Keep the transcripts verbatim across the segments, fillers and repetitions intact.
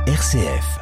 R C F.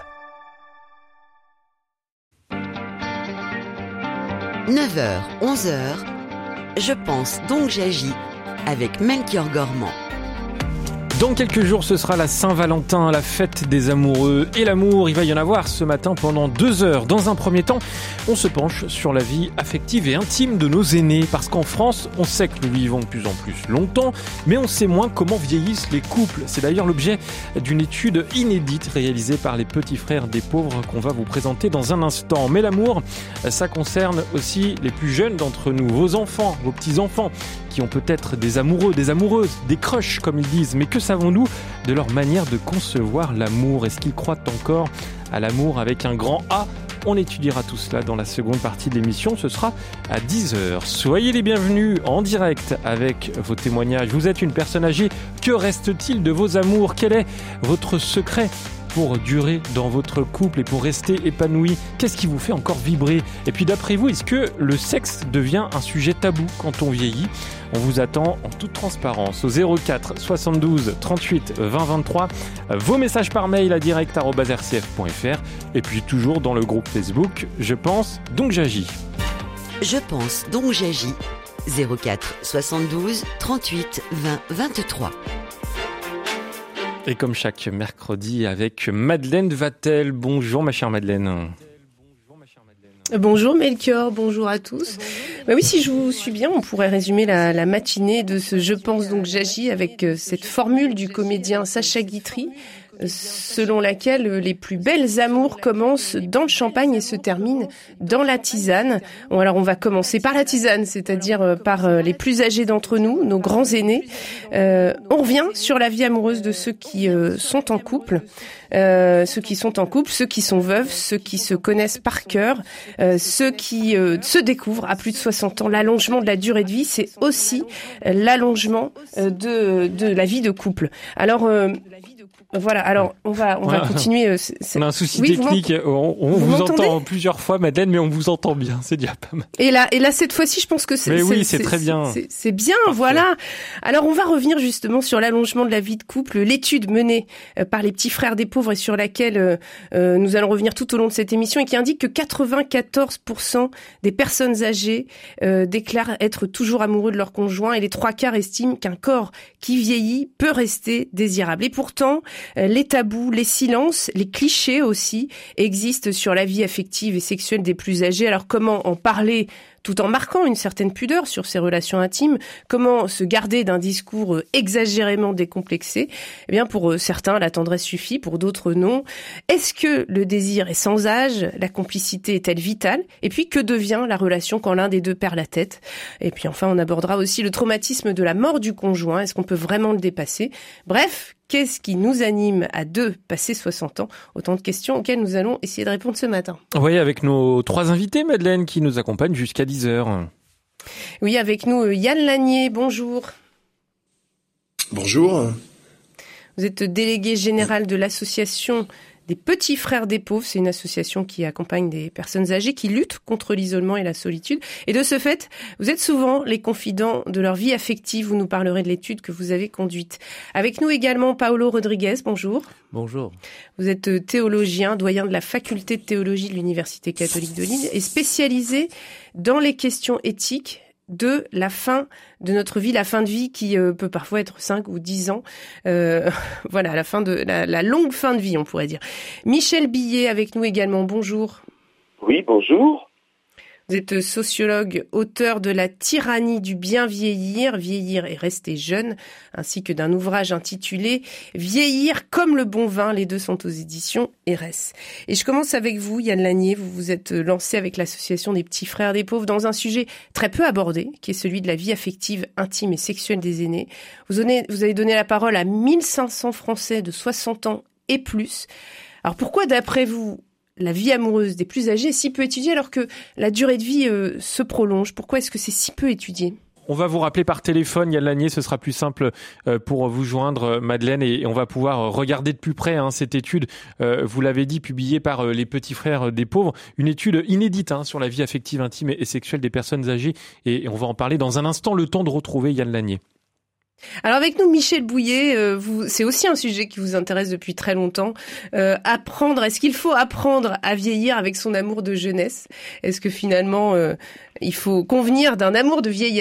neuf heures, onze heures, je pense donc j'agis avec Melchior Gormand. Dans quelques jours, ce sera la Saint-Valentin, la fête des amoureux et l'amour. Il va y en avoir ce matin pendant deux heures. Dans un premier temps, on se penche sur la vie affective et intime de nos aînés. Parce qu'en France, on sait que nous vivons de plus en plus longtemps, mais on sait moins comment vieillissent les couples. C'est d'ailleurs l'objet d'une étude inédite réalisée par les petits frères des pauvres qu'on va vous présenter dans un instant. Mais l'amour, ça concerne aussi les plus jeunes d'entre nous, vos enfants, vos petits-enfants, qui ont peut-être des amoureux, des amoureuses, des crushs comme ils disent. Mais que savons-nous de leur manière de concevoir l'amour ? Est-ce qu'ils croient encore à l'amour avec un grand A ? On étudiera tout cela dans la seconde partie de l'émission, ce sera à dix heures. Soyez les bienvenus en direct avec vos témoignages. Vous êtes une personne âgée, que reste-t-il de vos amours ? Quel est votre secret pour durer dans votre couple et pour rester épanoui? Qu'est-ce qui vous fait encore vibrer? Et puis d'après vous, est-ce que le sexe devient un sujet tabou quand on vieillit? On vous attend en toute transparence au zéro quatre soixante-douze trente-huit vingt vingt-trois. Vos messages par mail à direct arobase r c f point f r. Et puis toujours dans le groupe Facebook Je pense donc j'agis. Je pense donc j'agis. zéro quatre soixante-douze trente-huit vingt vingt-trois. Et comme chaque mercredi avec Madeleine Vatel. Bonjour ma chère Madeleine. Bonjour Melchior, bonjour à tous. Bah oui, si je vous suis bien, on pourrait résumer la, la matinée de ce Je pense donc j'agis avec cette formule du comédien Sacha Guitry, selon laquelle les plus belles amours commencent dans le champagne et se terminent dans la tisane. Bon, alors on va commencer par la tisane, c'est-à-dire par les plus âgés d'entre nous, nos grands aînés. Euh, on revient sur la vie amoureuse de ceux qui euh, sont en couple. Euh, ceux qui sont en couple, ceux qui sont veufs, ceux qui se connaissent par cœur, euh, ceux qui euh, se découvrent à plus de soixante ans. L'allongement de la durée de vie, c'est aussi euh, l'allongement euh, de, de la vie de couple. Alors... Euh, Voilà, alors on va on va continuer. Euh, c'est... On a un souci oui, technique, vous on, on vous, vous entend plusieurs fois Madeleine, mais on vous entend bien, c'est déjà pas mal. Et là, et là cette fois-ci, je pense que c'est, mais c'est, oui, c'est, c'est très bien. C'est, c'est bien, Parfait. Voilà. Alors on va revenir justement sur l'allongement de la vie de couple, l'étude menée par les petits frères des pauvres et sur laquelle euh, nous allons revenir tout au long de cette émission et qui indique que quatre-vingt-quatorze pour cent des personnes âgées euh, déclarent être toujours amoureux de leur conjoint et les trois quarts estiment qu'un corps qui vieillit peut rester désirable. Et pourtant, euh, les tabous, les silences, les clichés aussi existent sur la vie affective et sexuelle des plus âgés. Alors comment en parler tout en marquant une certaine pudeur sur ces relations intimes? Comment se garder d'un discours exagérément décomplexé? Eh bien, pour certains, la tendresse suffit, pour d'autres, non. Est-ce que le désir est sans âge? La complicité est-elle vitale? Et puis, que devient la relation quand l'un des deux perd la tête? Et puis, enfin, on abordera aussi le traumatisme de la mort du conjoint. Est-ce qu'on peut vraiment le dépasser? Bref, qu'est-ce qui nous anime à deux, passé soixante ans? Autant de questions auxquelles nous allons essayer de répondre ce matin. Oui, avec nos trois invités, Madeleine, qui nous accompagnent jusqu'à dix heures. Oui, avec nous, Yann Lanier, bonjour. Bonjour. Vous êtes délégué général de l'association des Petits Frères des Pauvres. C'est une association qui accompagne des personnes âgées qui luttent contre l'isolement et la solitude. Et de ce fait, vous êtes souvent les confidents de leur vie affective. Vous nous parlerez de l'étude que vous avez conduite. Avec nous également, Paolo Rodriguez. Bonjour. Bonjour. Vous êtes théologien, doyen de la faculté de théologie de l'Université catholique de Lille et spécialisé dans les questions éthiques de la fin de notre vie, la fin de vie qui euh, peut parfois être cinq ou dix ans. Euh, voilà, la fin de la, la longue fin de vie, on pourrait dire. Michel Billet avec nous également. Bonjour. Oui, bonjour. Vous êtes sociologue, auteur de La tyrannie du bien vieillir, vieillir et rester jeune, ainsi que d'un ouvrage intitulé Vieillir comme le bon vin. Les deux sont aux éditions R S. Et je commence avec vous, Yann Lanier. Vous vous êtes lancé avec l'association des Petits Frères des Pauvres dans un sujet très peu abordé, qui est celui de la vie affective, intime et sexuelle des aînés. Vous, donnez, vous avez donné la parole à mille cinq cents Français de soixante ans et plus. Alors pourquoi, d'après vous, la vie amoureuse des plus âgés est si peu étudiée alors que la durée de vie euh, se prolonge? Pourquoi est-ce que c'est si peu étudié? On va vous rappeler par téléphone, Yann Lanier, ce sera plus simple euh, pour vous joindre, Madeleine, et, et on va pouvoir regarder de plus près hein, cette étude, euh, vous l'avez dit, publiée par euh, les Petits Frères des Pauvres, une étude inédite hein, sur la vie affective, intime et, et sexuelle des personnes âgées, et, et on va en parler dans un instant, le temps de retrouver Yann Lanier. Alors avec nous, Michel Bouillet, euh, vous, c'est aussi un sujet qui vous intéresse depuis très longtemps. Euh, apprendre, est-ce qu'il faut apprendre à vieillir avec son amour de jeunesse ? Est-ce que finalement, euh, il faut convenir d'un amour de vieillesse ?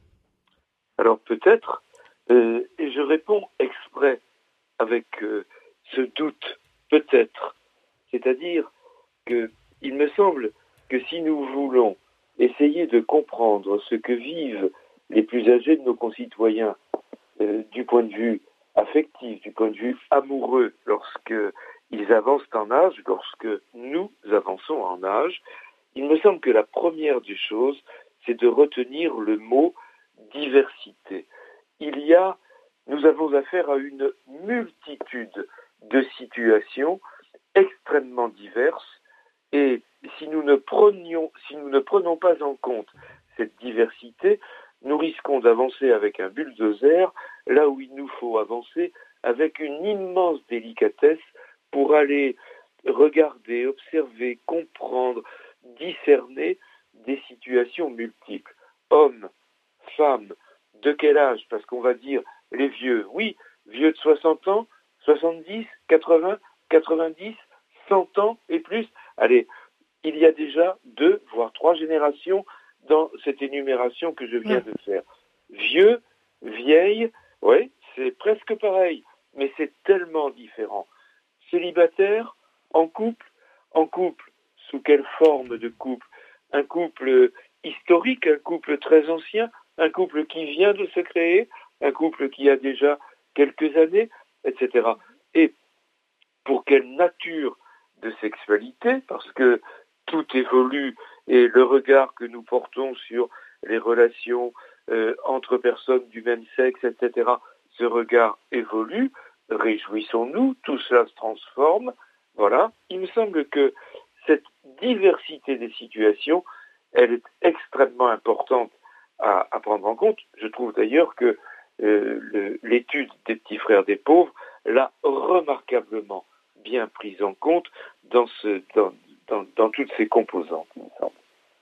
Alors peut-être, euh, et je réponds exprès avec euh, ce doute, peut-être. C'est-à-dire que il me semble que si nous voulons essayer de comprendre ce que vivent les plus âgés de nos concitoyens euh, du point de vue affectif, du point de vue amoureux, lorsqu'ils avancent en âge, lorsque nous avançons en âge, il me semble que la première des choses, c'est de retenir le mot diversité. Il y a, nous avons affaire à une multitude de situations extrêmement diverses, et si nous ne prenions, si nous ne prenons pas en compte cette diversité, nous risquons d'avancer avec un bulldozer là où il nous faut avancer avec une immense délicatesse pour aller regarder, observer, comprendre, discerner des situations multiples. Hommes, femmes, de quel âge ? Parce qu'on va dire les vieux. Oui, vieux de soixante ans, soixante-dix, quatre-vingts, quatre-vingt-dix, cent ans et plus. Allez, il y a déjà deux, voire trois générations dans cette énumération que je viens de faire. Vieux, vieille, oui, c'est presque pareil, mais c'est tellement différent. Célibataire, en couple, en couple, sous quelle forme de couple ? Un couple historique, un couple très ancien, un couple qui vient de se créer, un couple qui a déjà quelques années, et cetera. Et pour quelle nature de sexualité ? Parce que tout évolue et le regard que nous portons sur les relations euh, entre personnes du même sexe, et cetera, ce regard évolue, réjouissons-nous, tout cela se transforme, voilà. Il me semble que cette diversité des situations, elle est extrêmement importante à, à prendre en compte. Je trouve d'ailleurs que euh, le, l'étude des petits frères des pauvres l'a remarquablement bien prise en compte dans ce dans Dans, dans toutes ces composantes, il me semble.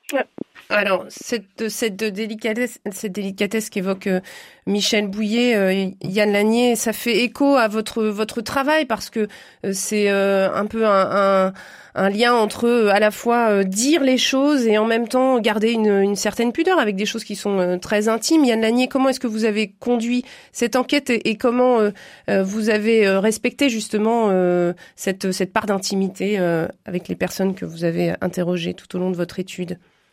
Alors, cette, cette délicatesse, cette délicatesse qu'évoque euh, Michel Bouillet, euh, Yann Lanier, ça fait écho à votre votre travail parce que euh, c'est euh, un peu un, un, un lien entre euh, à la fois euh, dire les choses et en même temps garder une, une certaine pudeur avec des choses qui sont euh, très intimes. Yann Lanier, comment est-ce que vous avez conduit cette enquête et, et comment euh, euh, vous avez euh, respecté justement euh, cette cette part d'intimité euh, avec les personnes que vous avez interrogées tout au long de votre étude ?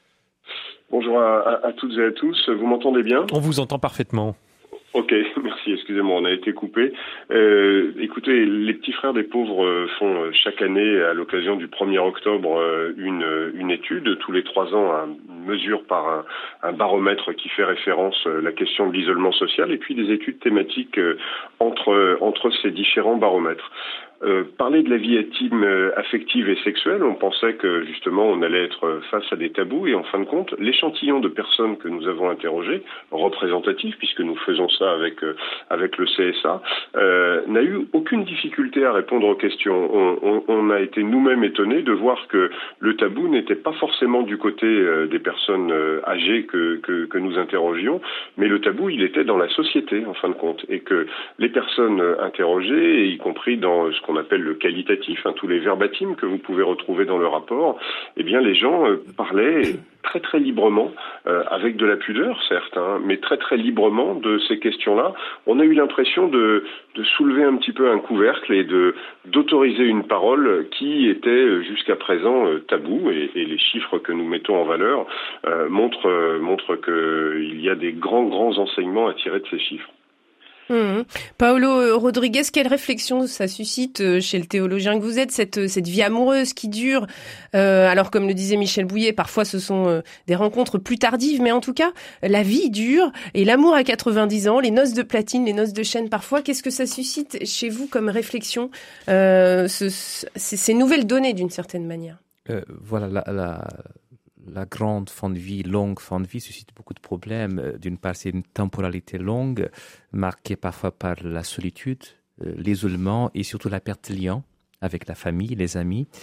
Bonjour à, à, à toutes et à tous. Vous m'entendez bien ? On vous entend parfaitement. Ok, merci, excusez-moi, on a été coupé. Euh, écoutez, les petits frères des pauvres font chaque année, à l'occasion du premier octobre, une, une étude. Tous les trois ans, une mesure par un, un baromètre qui fait référence à la question de l'isolement social et puis des études thématiques entre, entre ces différents baromètres. Euh, parler de la vie intime, euh, affective et sexuelle, on pensait que justement on allait être face à des tabous et en fin de compte, l'échantillon de personnes que nous avons interrogées, représentatif puisque nous faisons ça avec euh, avec le C S A, euh, n'a eu aucune difficulté à répondre aux questions. On, on, on a été nous-mêmes étonnés de voir que le tabou n'était pas forcément du côté euh, des personnes euh, âgées que, que que nous interrogions, mais le tabou il était dans la société en fin de compte et que les personnes interrogées, y compris dans ce qu'on appelle le qualitatif, hein, tous les verbatims que vous pouvez retrouver dans le rapport, eh bien les gens euh, parlaient très très librement, euh, avec de la pudeur certes, hein, mais très très librement de ces questions-là. On a eu l'impression de, de soulever un petit peu un couvercle et de d'autoriser une parole qui était jusqu'à présent euh, tabou et, et les chiffres que nous mettons en valeur euh, montrent, euh, montrent qu'il y a des grands grands enseignements à tirer de ces chiffres. Mmh. Paolo Rodriguez, quelle réflexion ça suscite chez le théologien que vous êtes, cette, cette vie amoureuse qui dure euh, alors comme le disait Michel Bouillet, parfois ce sont euh, des rencontres plus tardives, mais en tout cas, la vie dure et l'amour à quatre-vingt-dix ans, les noces de platine, les noces de chêne parfois, qu'est-ce que ça suscite chez vous comme réflexion, euh, ce, ce, ces nouvelles données d'une certaine manière? euh, Voilà, la... la... La grande fin de vie, longue fin de vie suscite beaucoup de problèmes. D'une part, c'est une temporalité longue, marquée parfois par la solitude, l'isolement et surtout la perte de lien avec la famille, les amis.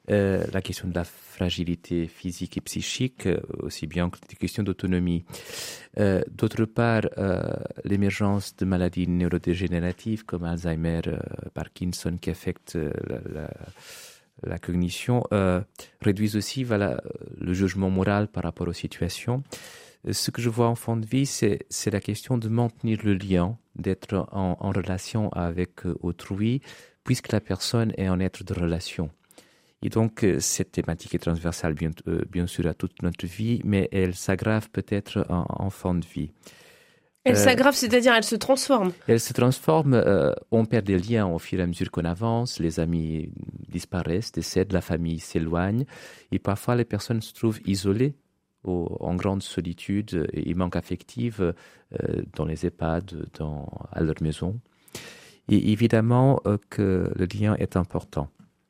euh, la question de la fragilité physique et psychique, euh, aussi bien que des questions d'autonomie. Euh, d'autre part, euh, l'émergence de maladies neurodégénératives comme Alzheimer, euh, Parkinson, qui affectent euh, la, la, la cognition, euh, réduisent aussi voilà, le jugement moral par rapport aux situations. Ce que je vois en fin de vie, c'est, c'est la question de maintenir le lien, d'être en, en relation avec autrui, puisque la personne est un être de relation. Et donc, cette thématique est transversale, bien, euh, bien sûr, à toute notre vie, mais elle s'aggrave peut-être en, en fin de vie. Elle euh, s'aggrave, c'est-à-dire elle se transforme. Elle se transforme, euh, on perd des liens au fur et à mesure qu'on avance, les amis disparaissent, décèdent, la famille s'éloigne, et parfois les personnes se trouvent isolées, en grande solitude et manque affectif euh, dans les EHPAD, dans, à leur maison. Et évidemment euh, que le lien est important.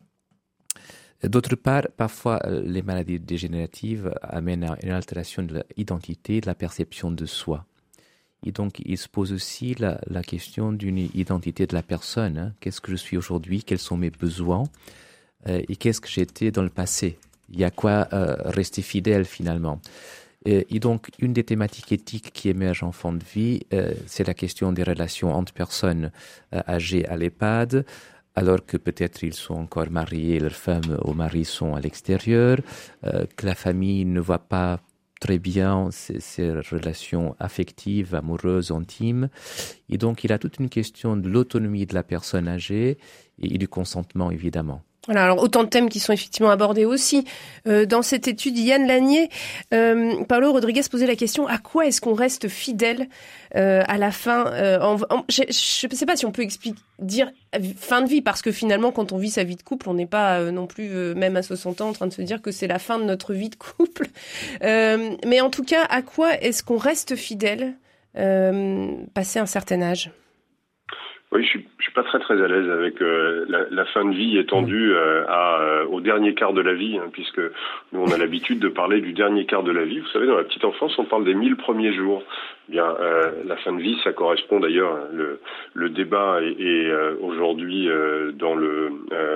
D'autre part, parfois, les maladies dégénératives amènent à une altération de l'identité, de la perception de soi. Et donc, il se pose aussi la, la question d'une identité de la personne. Hein. Qu'est-ce que je suis aujourd'hui? Quels sont mes besoins? euh, Et qu'est-ce que j'étais dans le passé? Il y a quoi euh, rester fidèle finalement. Et, et donc, une des thématiques éthiques qui émerge en fin de vie, euh, c'est la question des relations entre personnes euh, âgées à l'EHPAD, alors que peut-être ils sont encore mariés, leurs femmes ou maris sont à l'extérieur, euh, que la famille ne voit pas très bien ces, ces relations affectives, amoureuses, intimes. Et donc, il y a toute une question de l'autonomie de la personne âgée et, et du consentement, évidemment. Voilà, alors autant de thèmes qui sont effectivement abordés aussi euh, dans cette étude. Yann Lanier, euh, Paolo Rodriguez posait la question, à quoi est-ce qu'on reste fidèle euh, à la fin euh, en, en, Je ne sais pas si on peut expliquer, dire fin de vie, parce que finalement, quand on vit sa vie de couple, on n'est pas euh, non plus, euh, même à soixante ans, en train de se dire que c'est la fin de notre vie de couple. Euh, mais en tout cas, à quoi est-ce qu'on reste fidèle euh, passé un certain âge ? Oui, je suis, je suis pas très très à l'aise avec euh, la, la fin de vie étendue euh, à, euh, au dernier quart de la vie, hein, puisque nous on a l'habitude de parler du dernier quart de la vie. Vous savez, dans la petite enfance, on parle des mille premiers jours. Bien, euh, la fin de vie, ça correspond d'ailleurs. Le, le débat est, est euh, aujourd'hui euh, dans le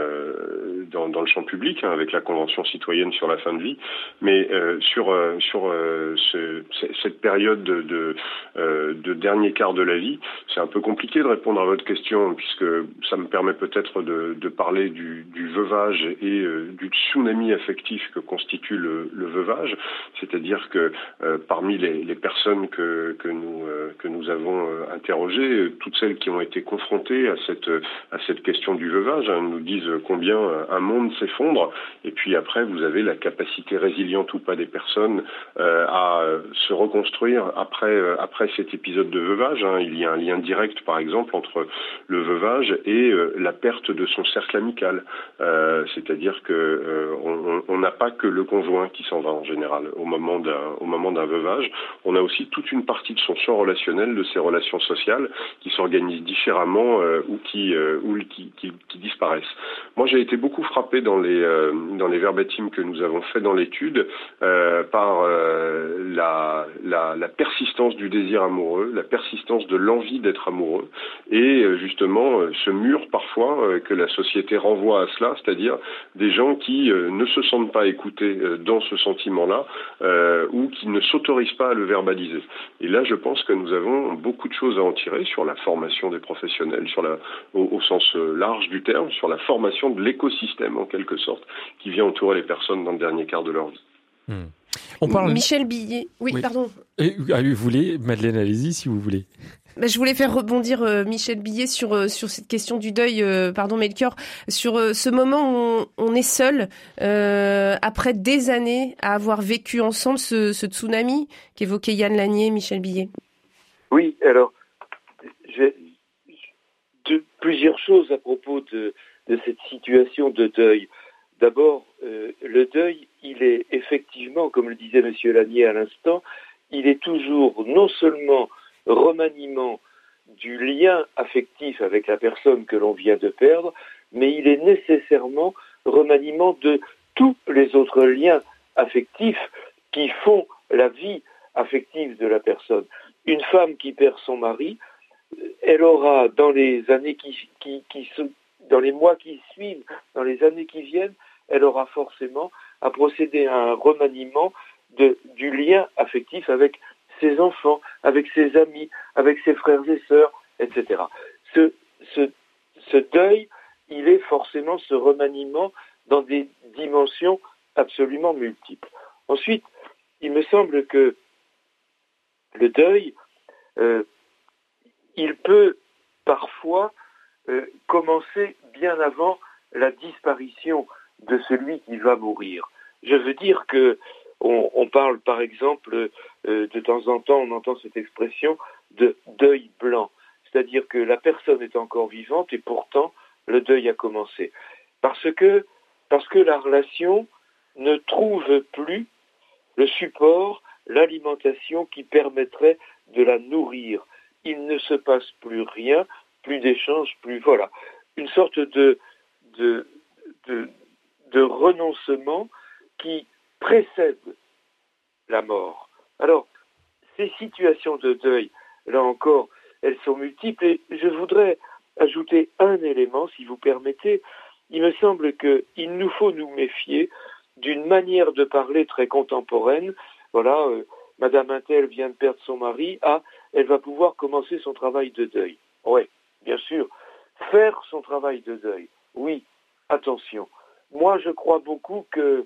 euh, dans, dans le champ public, hein, avec la Convention citoyenne sur la fin de vie. Mais euh, sur euh, sur euh, ce, cette période de de, euh, de dernier quart de la vie, c'est un peu compliqué de répondre à votre question, puisque ça me permet peut-être de, de parler du, du veuvage et euh, du tsunami affectif que constitue le, le veuvage. C'est-à-dire que euh, parmi les, les personnes que que nous euh, que nous avons euh, interrogées, toutes celles qui ont été confrontées à cette à cette question du veuvage, hein, nous disent combien un monde s'effondre. Et puis après, vous avez la capacité résiliente ou pas des personnes euh, à se reconstruire après euh, après cet épisode de veuvage. Hein. Il y a un lien direct, par exemple, entre le veuvage et euh, la perte de son cercle amical. Euh, c'est-à-dire que euh, on n'a pas que le conjoint qui s'en va en général au moment d'un au moment d'un veuvage. On a aussi toute une partie de son champ relationnel, de ses relations sociales, qui s'organisent différemment euh, ou qui euh, ou qui, qui, qui disparaissent. Moi, j'ai été beaucoup frappé dans les euh, dans les verbatims que nous avons fait dans l'étude euh, par euh, la, la la persistance du désir amoureux, la persistance de l'envie d'être amoureux, et euh, justement euh, ce mur parfois euh, que la société renvoie à cela, c'est-à-dire des gens qui euh, ne se sentent pas écoutés euh, dans ce sentiment-là euh, ou qui ne s'autorisent pas à le verbaliser. Et là, je pense que nous avons beaucoup de choses à en tirer sur la formation des professionnels, sur la, au, au sens large du terme, sur la formation de l'écosystème, en quelque sorte, qui vient entourer les personnes dans le dernier quart de leur vie. Mmh. On parle... Michel Billet. Oui, oui. pardon. Et, vous voulez, Madeleine, allez-y si vous voulez. Bah, je voulais faire rebondir euh, Michel Billet sur euh, sur cette question du deuil, euh, pardon Melchior, sur euh, ce moment où on, on est seul euh, après des années à avoir vécu ensemble ce, ce tsunami qu'évoquait Yann Lanier, Michel Billet. Oui, alors j'ai de, plusieurs choses à propos de, de cette situation de deuil. D'abord, euh, le deuil, il est effectivement, comme le disait Monsieur Lanier à l'instant, il est toujours non seulement remaniement du lien affectif avec la personne que l'on vient de perdre, mais il est nécessairement remaniement de tous les autres liens affectifs qui font la vie affective de la personne. Une femme qui perd son mari, elle aura dans les années qui, qui, qui dans les mois qui suivent, dans les années qui viennent, elle aura forcément à procéder à un remaniement de, du lien affectif avec ses enfants, avec ses amis, avec ses frères et sœurs, et cetera. Ce, ce, ce deuil, il est forcément ce remaniement dans des dimensions absolument multiples. Ensuite, il me semble que le deuil, euh, il peut parfois euh, commencer bien avant la disparition de celui qui va mourir. Je veux dire que on, on parle par exemple, euh, de temps en temps, on entend cette expression de deuil blanc, c'est-à-dire que la personne est encore vivante et pourtant le deuil a commencé. Parce que, parce que la relation ne trouve plus le support, l'alimentation qui permettrait de la nourrir. Il ne se passe plus rien, plus d'échanges, plus voilà. Une sorte de, de, de, de renoncement qui précède la mort. Alors, ces situations de deuil, là encore, elles sont multiples et je voudrais ajouter un élément, si vous permettez. Il me semble qu'il nous faut nous méfier d'une manière de parler très contemporaine. Voilà, euh, Madame Intel vient de perdre son mari, ah, elle va pouvoir commencer son travail de deuil. Oui, bien sûr, faire son travail de deuil. Oui, attention. Moi, je crois beaucoup que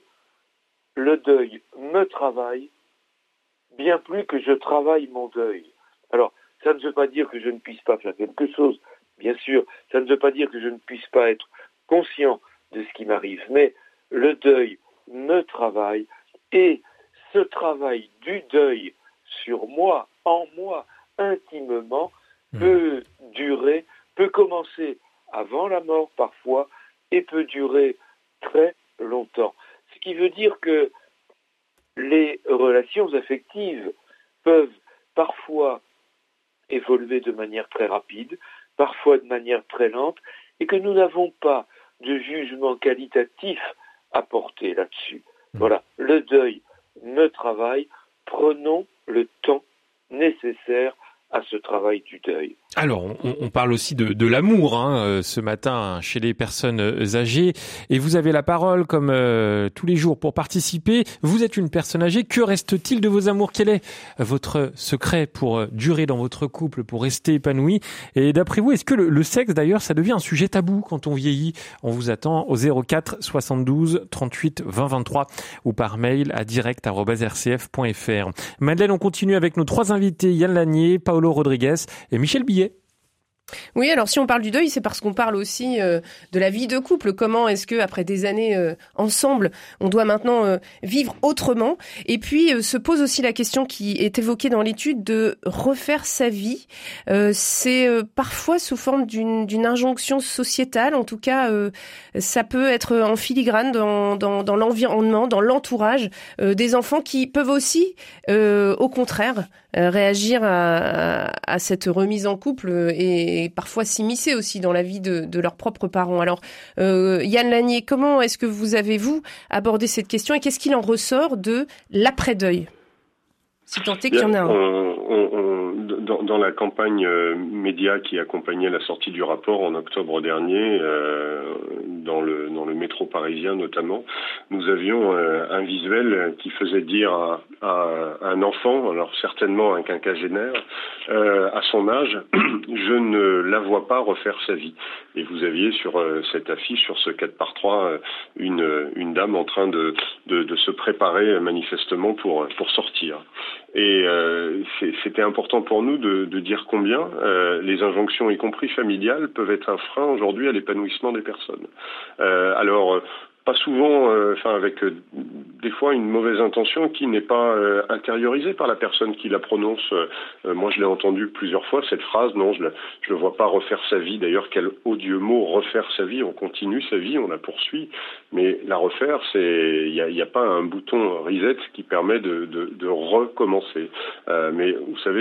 le deuil me travaille bien plus que je travaille mon deuil. Alors, ça ne veut pas dire que je ne puisse pas faire quelque chose, bien sûr. Ça ne veut pas dire que je ne puisse pas être conscient de ce qui m'arrive. Mais le deuil me travaille et ce travail du deuil sur moi, en moi, intimement, mmh. peut durer, peut commencer avant la mort parfois et peut durer très longtemps. Ce qui veut dire que les relations affectives peuvent parfois évoluer de manière très rapide, parfois de manière très lente, et que nous n'avons pas de jugement qualitatif à porter là-dessus. Mmh. Voilà, le deuil me travaille, prenons le temps nécessaire à ce travail du deuil. Alors, on, on parle aussi de, de l'amour hein, ce matin chez les personnes âgées. Et vous avez la parole, comme euh, tous les jours, pour participer. Vous êtes une personne âgée. Que reste-t-il de vos amours? Quel est votre secret pour durer dans votre couple, pour rester épanoui? Et d'après vous, est-ce que le, le sexe, d'ailleurs, ça devient un sujet tabou quand on vieillit? On vous attend au zéro quatre soixante-douze trente-huit vingt vingt-trois ou par mail à direct arobase r c f point f r. Madeleine, on continue avec nos trois invités, Yann Lanier, Paolo Rodriguez et Michel Billet. Oui, alors si on parle du deuil, c'est parce qu'on parle aussi euh, de la vie de couple. Comment est-ce que, après des années euh, ensemble, on doit maintenant euh, vivre autrement? Et puis euh, se pose aussi la question qui est évoquée dans l'étude de refaire sa vie. Euh, c'est euh, parfois sous forme d'une, d'une injonction sociétale. En tout cas, euh, ça peut être en filigrane dans, dans, dans l'environnement, dans l'entourage euh, des enfants qui peuvent aussi, euh, au contraire, euh, réagir à, à, à cette remise en couple et et parfois s'immiscer aussi dans la vie de, de leurs propres parents. Alors, euh, Yann Lanier, comment est-ce que vous avez, vous, abordé cette question et qu'est-ce qu'il en ressort de l'après-deuil? Si tant est qu'il y en a un. On, on, on, dans, dans la campagne euh, média qui accompagnait la sortie du rapport en octobre dernier, euh, dans le dans le métro parisien notamment, nous avions euh, un visuel qui faisait dire à, à un enfant, alors certainement un quinquagénaire, euh, à son âge, je ne la vois pas refaire sa vie. Et vous aviez sur euh, cette affiche, sur ce quatre par trois, euh, une une dame en train de de, de se préparer euh, manifestement pour pour sortir. Et euh, c'était important pour nous de, de dire combien euh, les injonctions, y compris familiales, peuvent être un frein aujourd'hui à l'épanouissement des personnes. Euh, alors, pas souvent, euh, enfin avec euh, des fois une mauvaise intention qui n'est pas euh, intériorisée par la personne qui la prononce. Euh, moi, je l'ai entendu plusieurs fois cette phrase. Non, je ne le vois pas refaire sa vie. D'ailleurs, quel odieux mot, refaire sa vie. On continue sa vie, on la poursuit, mais la refaire, c'est il y a, y a pas un bouton reset qui permet de, de, de recommencer. Euh, mais vous savez,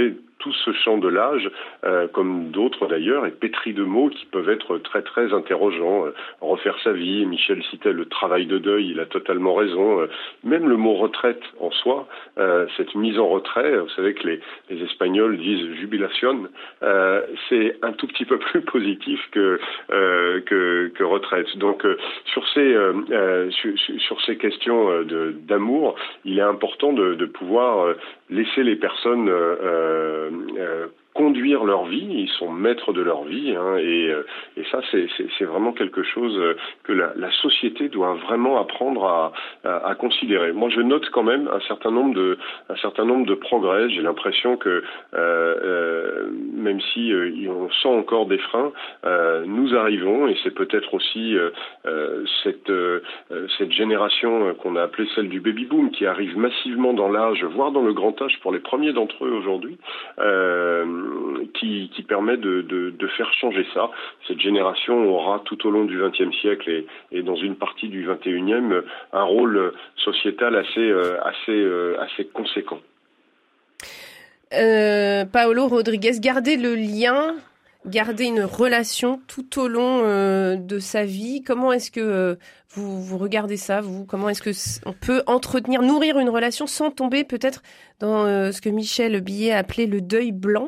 tout ce champ de l'âge, euh, comme d'autres d'ailleurs, est pétri de mots qui peuvent être très très interrogeants. Euh, refaire sa vie, Michel citait le travail de deuil, il a totalement raison. Euh, même le mot retraite en soi, euh, cette mise en retrait, vous savez que les, les Espagnols disent jubilation, euh, c'est un tout petit peu plus positif que euh, que, que retraite. Donc euh, sur ces euh, euh, sur, sur ces questions euh, de, d'amour, il est important de, de pouvoir euh, laisser les personnes euh, euh, conduire leur vie, ils sont maîtres de leur vie, hein, et, et ça c'est, c'est, c'est vraiment quelque chose que la, la société doit vraiment apprendre à, à, à considérer. Moi je note quand même un certain nombre de, un certain nombre de progrès. J'ai l'impression que euh, euh, même si euh, on sent encore des freins, euh, nous arrivons, et c'est peut-être aussi euh, euh, cette, euh, cette génération qu'on a appelée celle du baby boom qui arrive massivement dans l'âge, voire dans le grand âge pour les premiers d'entre eux aujourd'hui. Euh, Qui, qui permet de, de, de faire changer ça. Cette génération aura tout au long du vingtième siècle et, et dans une partie du vingt et unième un rôle sociétal assez, assez, assez conséquent. Euh, Paolo Rodriguez, garder le lien, garder une relation tout au long euh, de sa vie. Comment est-ce que euh, vous, vous regardez ça, vous? Comment est-ce que c- on peut entretenir, nourrir une relation sans tomber peut-être dans euh, ce que Michel Billet a appelé le deuil blanc?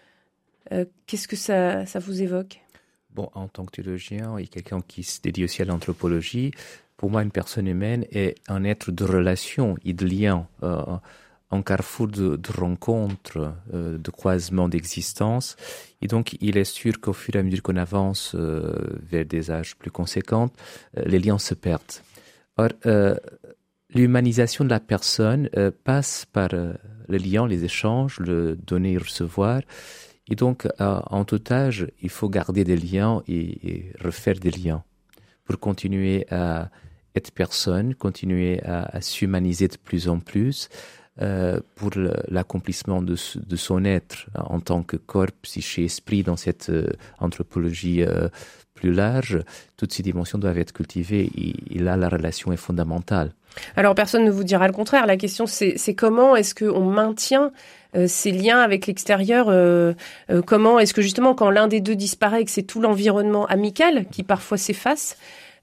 Euh, qu'est-ce que ça, ça vous évoque? Bon, en tant que théologien et quelqu'un qui se dédie aussi à l'anthropologie, pour moi, une personne humaine est un être de relation et de lien, euh, un carrefour de, de rencontres, euh, de croisements d'existence. Et donc, il est sûr qu'au fur et à mesure qu'on avance euh, vers des âges plus conséquents, euh, les liens se perdent. Or, euh, l'humanisation de la personne euh, passe par euh, les liens, les échanges, le donner et recevoir. Et donc, euh, en tout âge, il faut garder des liens et, et refaire des liens pour continuer à être personne, continuer à, à s'humaniser de plus en plus euh, pour le, l'accomplissement de, de son être en tant que corps, psyché, esprit dans cette euh, anthropologie euh, plus large. Toutes ces dimensions doivent être cultivées et, et là, la relation est fondamentale. Alors, personne ne vous dira le contraire. La question, c'est, c'est comment est-ce qu'on maintient euh, ces liens avec l'extérieur euh, euh, Comment est-ce que, justement, quand l'un des deux disparaît et que c'est tout l'environnement amical qui parfois s'efface,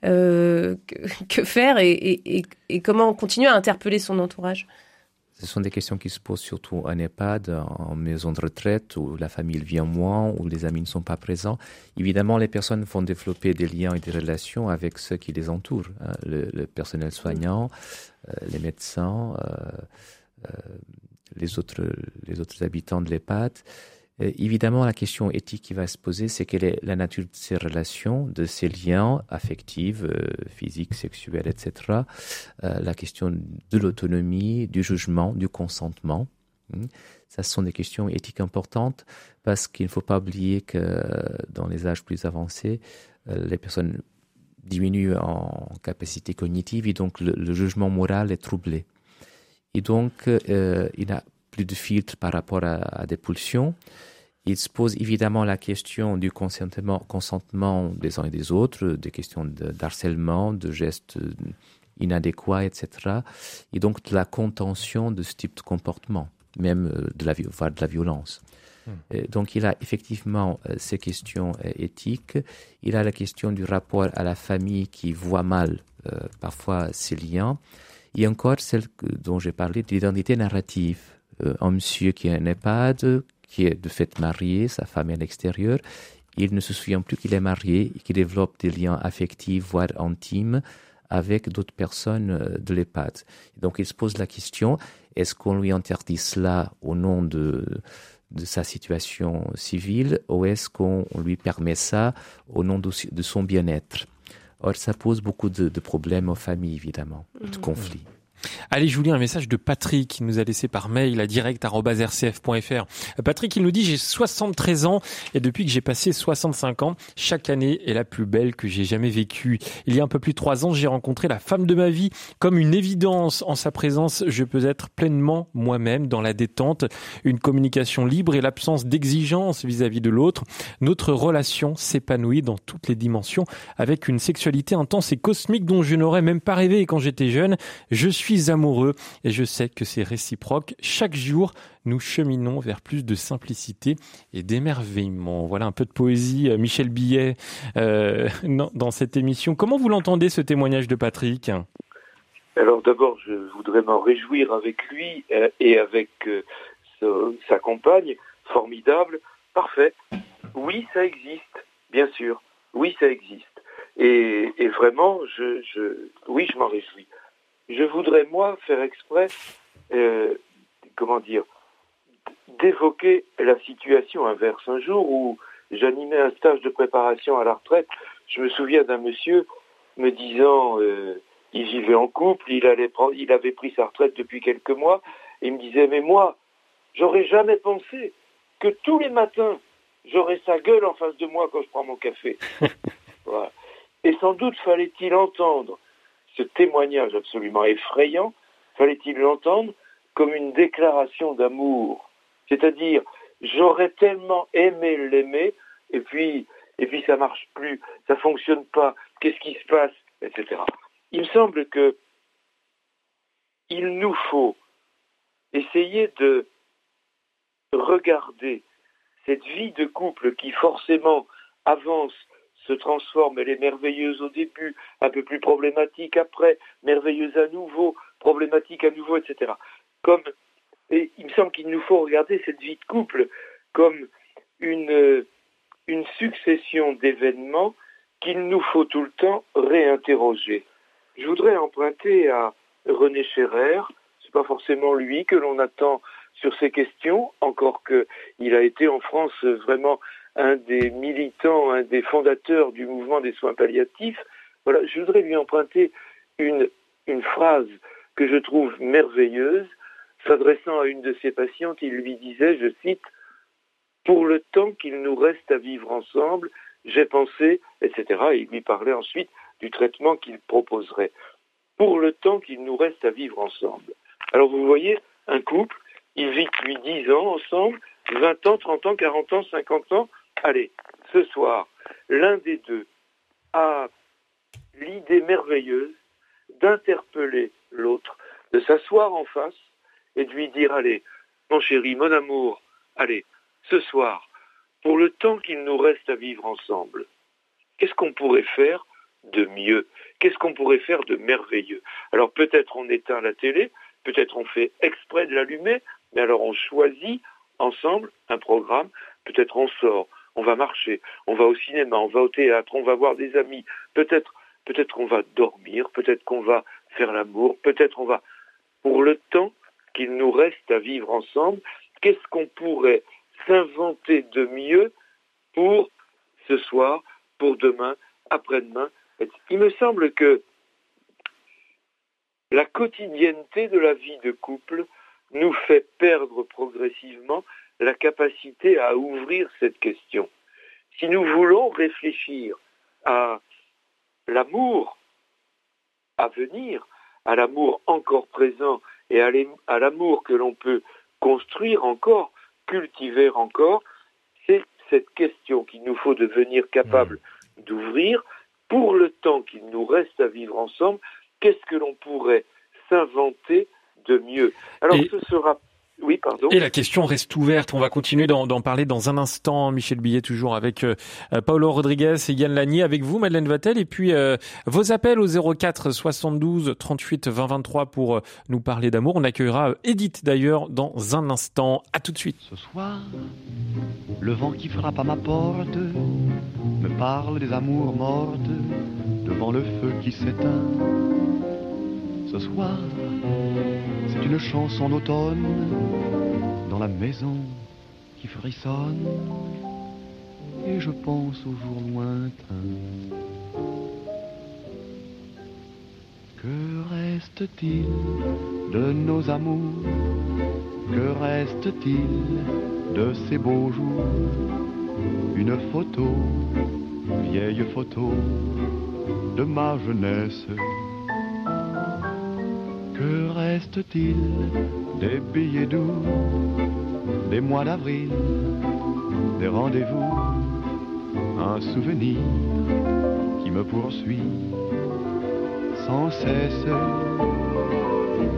euh, que, que faire et, et, et, et comment continuer à interpeller son entourage? Ce sont des questions qui se posent surtout en EHPAD, en maison de retraite, où la famille vient moins, où les amis ne sont pas présents. Évidemment, les personnes vont développer des liens et des relations avec ceux qui les entourent, hein, le, le personnel soignant, euh, les médecins, euh, euh, les autres, les autres habitants de l'EHPAD. Euh, évidemment, la question éthique qui va se poser, c'est quelle est la nature de ces relations, de ces liens affectifs, euh, physiques, sexuels, et cetera. Euh, la question de l'autonomie, du jugement, du consentement. Ça, ce sont des questions éthiques importantes parce qu'il ne faut pas oublier que dans les âges plus avancés, euh, les personnes diminuent en capacité cognitive et donc le, le jugement moral est troublé. Et donc, euh, il n'y a plus de filtre par rapport à, à des pulsions. Il se pose évidemment la question du consentement, consentement des uns et des autres, des questions de, d'harcèlement, de gestes inadéquats, et cetera. Et donc de la contention de ce type de comportement, même de la, voire de la violence. Mmh. Et donc il a effectivement euh, ces questions euh, éthiques. Il a la question du rapport à la famille qui voit mal euh, parfois ces liens. Et encore celle que, dont j'ai parlé, de l'identité narrative. Euh, un monsieur qui est un EHPAD, qui est de fait marié, sa femme est à l'extérieur, il ne se souvient plus qu'il est marié et qu'il développe des liens affectifs, voire intimes, avec d'autres personnes de l'EHPAD. Donc il se pose la question, est-ce qu'on lui interdit cela au nom de, de sa situation civile ou est-ce qu'on lui permet ça au nom de, de son bien-être? Or, ça pose beaucoup de, de problèmes aux familles, évidemment, de conflits. Allez, je vous lis un message de Patrick qui nous a laissé par mail à direct arobase r c f point f r. Patrick, il nous dit « J'ai soixante-treize ans et depuis que j'ai passé soixante-cinq ans, chaque année est la plus belle que j'ai jamais vécue. Il y a un peu plus de trois ans, j'ai rencontré la femme de ma vie. Comme une évidence, en sa présence, je peux être pleinement moi-même dans la détente, une communication libre et l'absence d'exigence vis-à-vis de l'autre. Notre relation s'épanouit dans toutes les dimensions avec une sexualité intense et cosmique dont je n'aurais même pas rêvé quand j'étais jeune. Je suis suis amoureux et je sais que c'est réciproque. Chaque jour, nous cheminons vers plus de simplicité et d'émerveillement. Voilà un peu de poésie, Michel Billet, euh, dans cette émission. Comment vous l'entendez, ce témoignage de Patrick ? Alors d'abord, je voudrais m'en réjouir avec lui euh, et avec euh, sa, sa compagne. Formidable, parfait. Oui, ça existe, bien sûr. Oui, ça existe. Et, et vraiment, je, je, oui, je m'en réjouis. Je voudrais, moi, faire exprès, euh, comment dire, d'évoquer la situation inverse. Un jour où j'animais un stage de préparation à la retraite, je me souviens d'un monsieur me disant, euh, il vivait en couple, il, allait prendre, il avait pris sa retraite depuis quelques mois, et il me disait, mais moi, j'aurais jamais pensé que tous les matins, j'aurais sa gueule en face de moi quand je prends mon café. Voilà. Et sans doute fallait-il entendre ce témoignage absolument effrayant, fallait-il l'entendre comme une déclaration d'amour. C'est-à-dire, j'aurais tellement aimé l'aimer, et puis, et puis ça marche plus, ça fonctionne pas, qu'est-ce qui se passe, et cetera. Il me semble que il nous faut essayer de regarder cette vie de couple qui forcément avance, se transforme, elle est merveilleuse au début, un peu plus problématique après, merveilleuse à nouveau, problématique à nouveau, et cetera. Comme, et il me semble qu'il nous faut regarder cette vie de couple comme une, une succession d'événements qu'il nous faut tout le temps réinterroger. Je voudrais emprunter à René Scherrer, c'est pas forcément lui que l'on attend sur ces questions, encore qu'il a été en France vraiment un des militants, un des fondateurs du mouvement des soins palliatifs. Voilà, je voudrais lui emprunter une, une phrase que je trouve merveilleuse, s'adressant à une de ses patientes, il lui disait, je cite, « Pour le temps qu'il nous reste à vivre ensemble, j'ai pensé, et cetera » Et il lui parlait ensuite du traitement qu'il proposerait. Pour le temps qu'il nous reste à vivre ensemble. Alors vous voyez, un couple, il vit depuis dix ans ensemble, vingt ans, trente ans, quarante ans, cinquante ans. Allez, ce soir, l'un des deux a l'idée merveilleuse d'interpeller l'autre, de s'asseoir en face et de lui dire, allez, mon chéri, mon amour, allez, ce soir, pour le temps qu'il nous reste à vivre ensemble, qu'est-ce qu'on pourrait faire de mieux? Qu'est-ce qu'on pourrait faire de merveilleux? Alors peut-être on éteint la télé, peut-être on fait exprès de l'allumer, mais alors on choisit ensemble un programme, peut-être on sort, on va marcher, on va au cinéma, on va au théâtre, on va voir des amis, peut-être, peut-être qu'on va dormir, peut-être qu'on va faire l'amour, peut-être on va... Pour le temps qu'il nous reste à vivre ensemble, qu'est-ce qu'on pourrait s'inventer de mieux pour ce soir, pour demain, après-demain? Il me semble que la quotidienneté de la vie de couple nous fait perdre progressivement la capacité à ouvrir cette question. Si nous voulons réfléchir à l'amour à venir, à l'amour encore présent et à l'amour que l'on peut construire encore, cultiver encore, c'est cette question qu'il nous faut devenir capable d'ouvrir. Pour le temps qu'il nous reste à vivre ensemble, qu'est-ce que l'on pourrait s'inventer de mieux? Alors et, ce sera... Oui, pardon. Et la question reste ouverte. On va continuer d'en, d'en parler dans un instant. Michel Billet, toujours avec euh, Paolo Rodriguez et Yann Lanier, avec vous, Madeleine Vatel. Et puis, euh, vos appels au zéro quatre soixante-douze trente-huit vingt vingt-trois pour euh, nous parler d'amour. On accueillera Edith, d'ailleurs, dans un instant. À tout de suite. Ce soir, le vent qui frappe à ma porte me parle des amours mortes devant le feu qui s'éteint. Ce soir, c'est une chanson d'automne dans la maison qui frissonne et je pense aux jours lointains. Que reste-t-il de nos amours? Que reste-t-il de ces beaux jours? Une photo, vieille photo de ma jeunesse. Que reste-t-il des billets doux, des mois d'avril, des rendez-vous, un souvenir qui me poursuit sans cesse.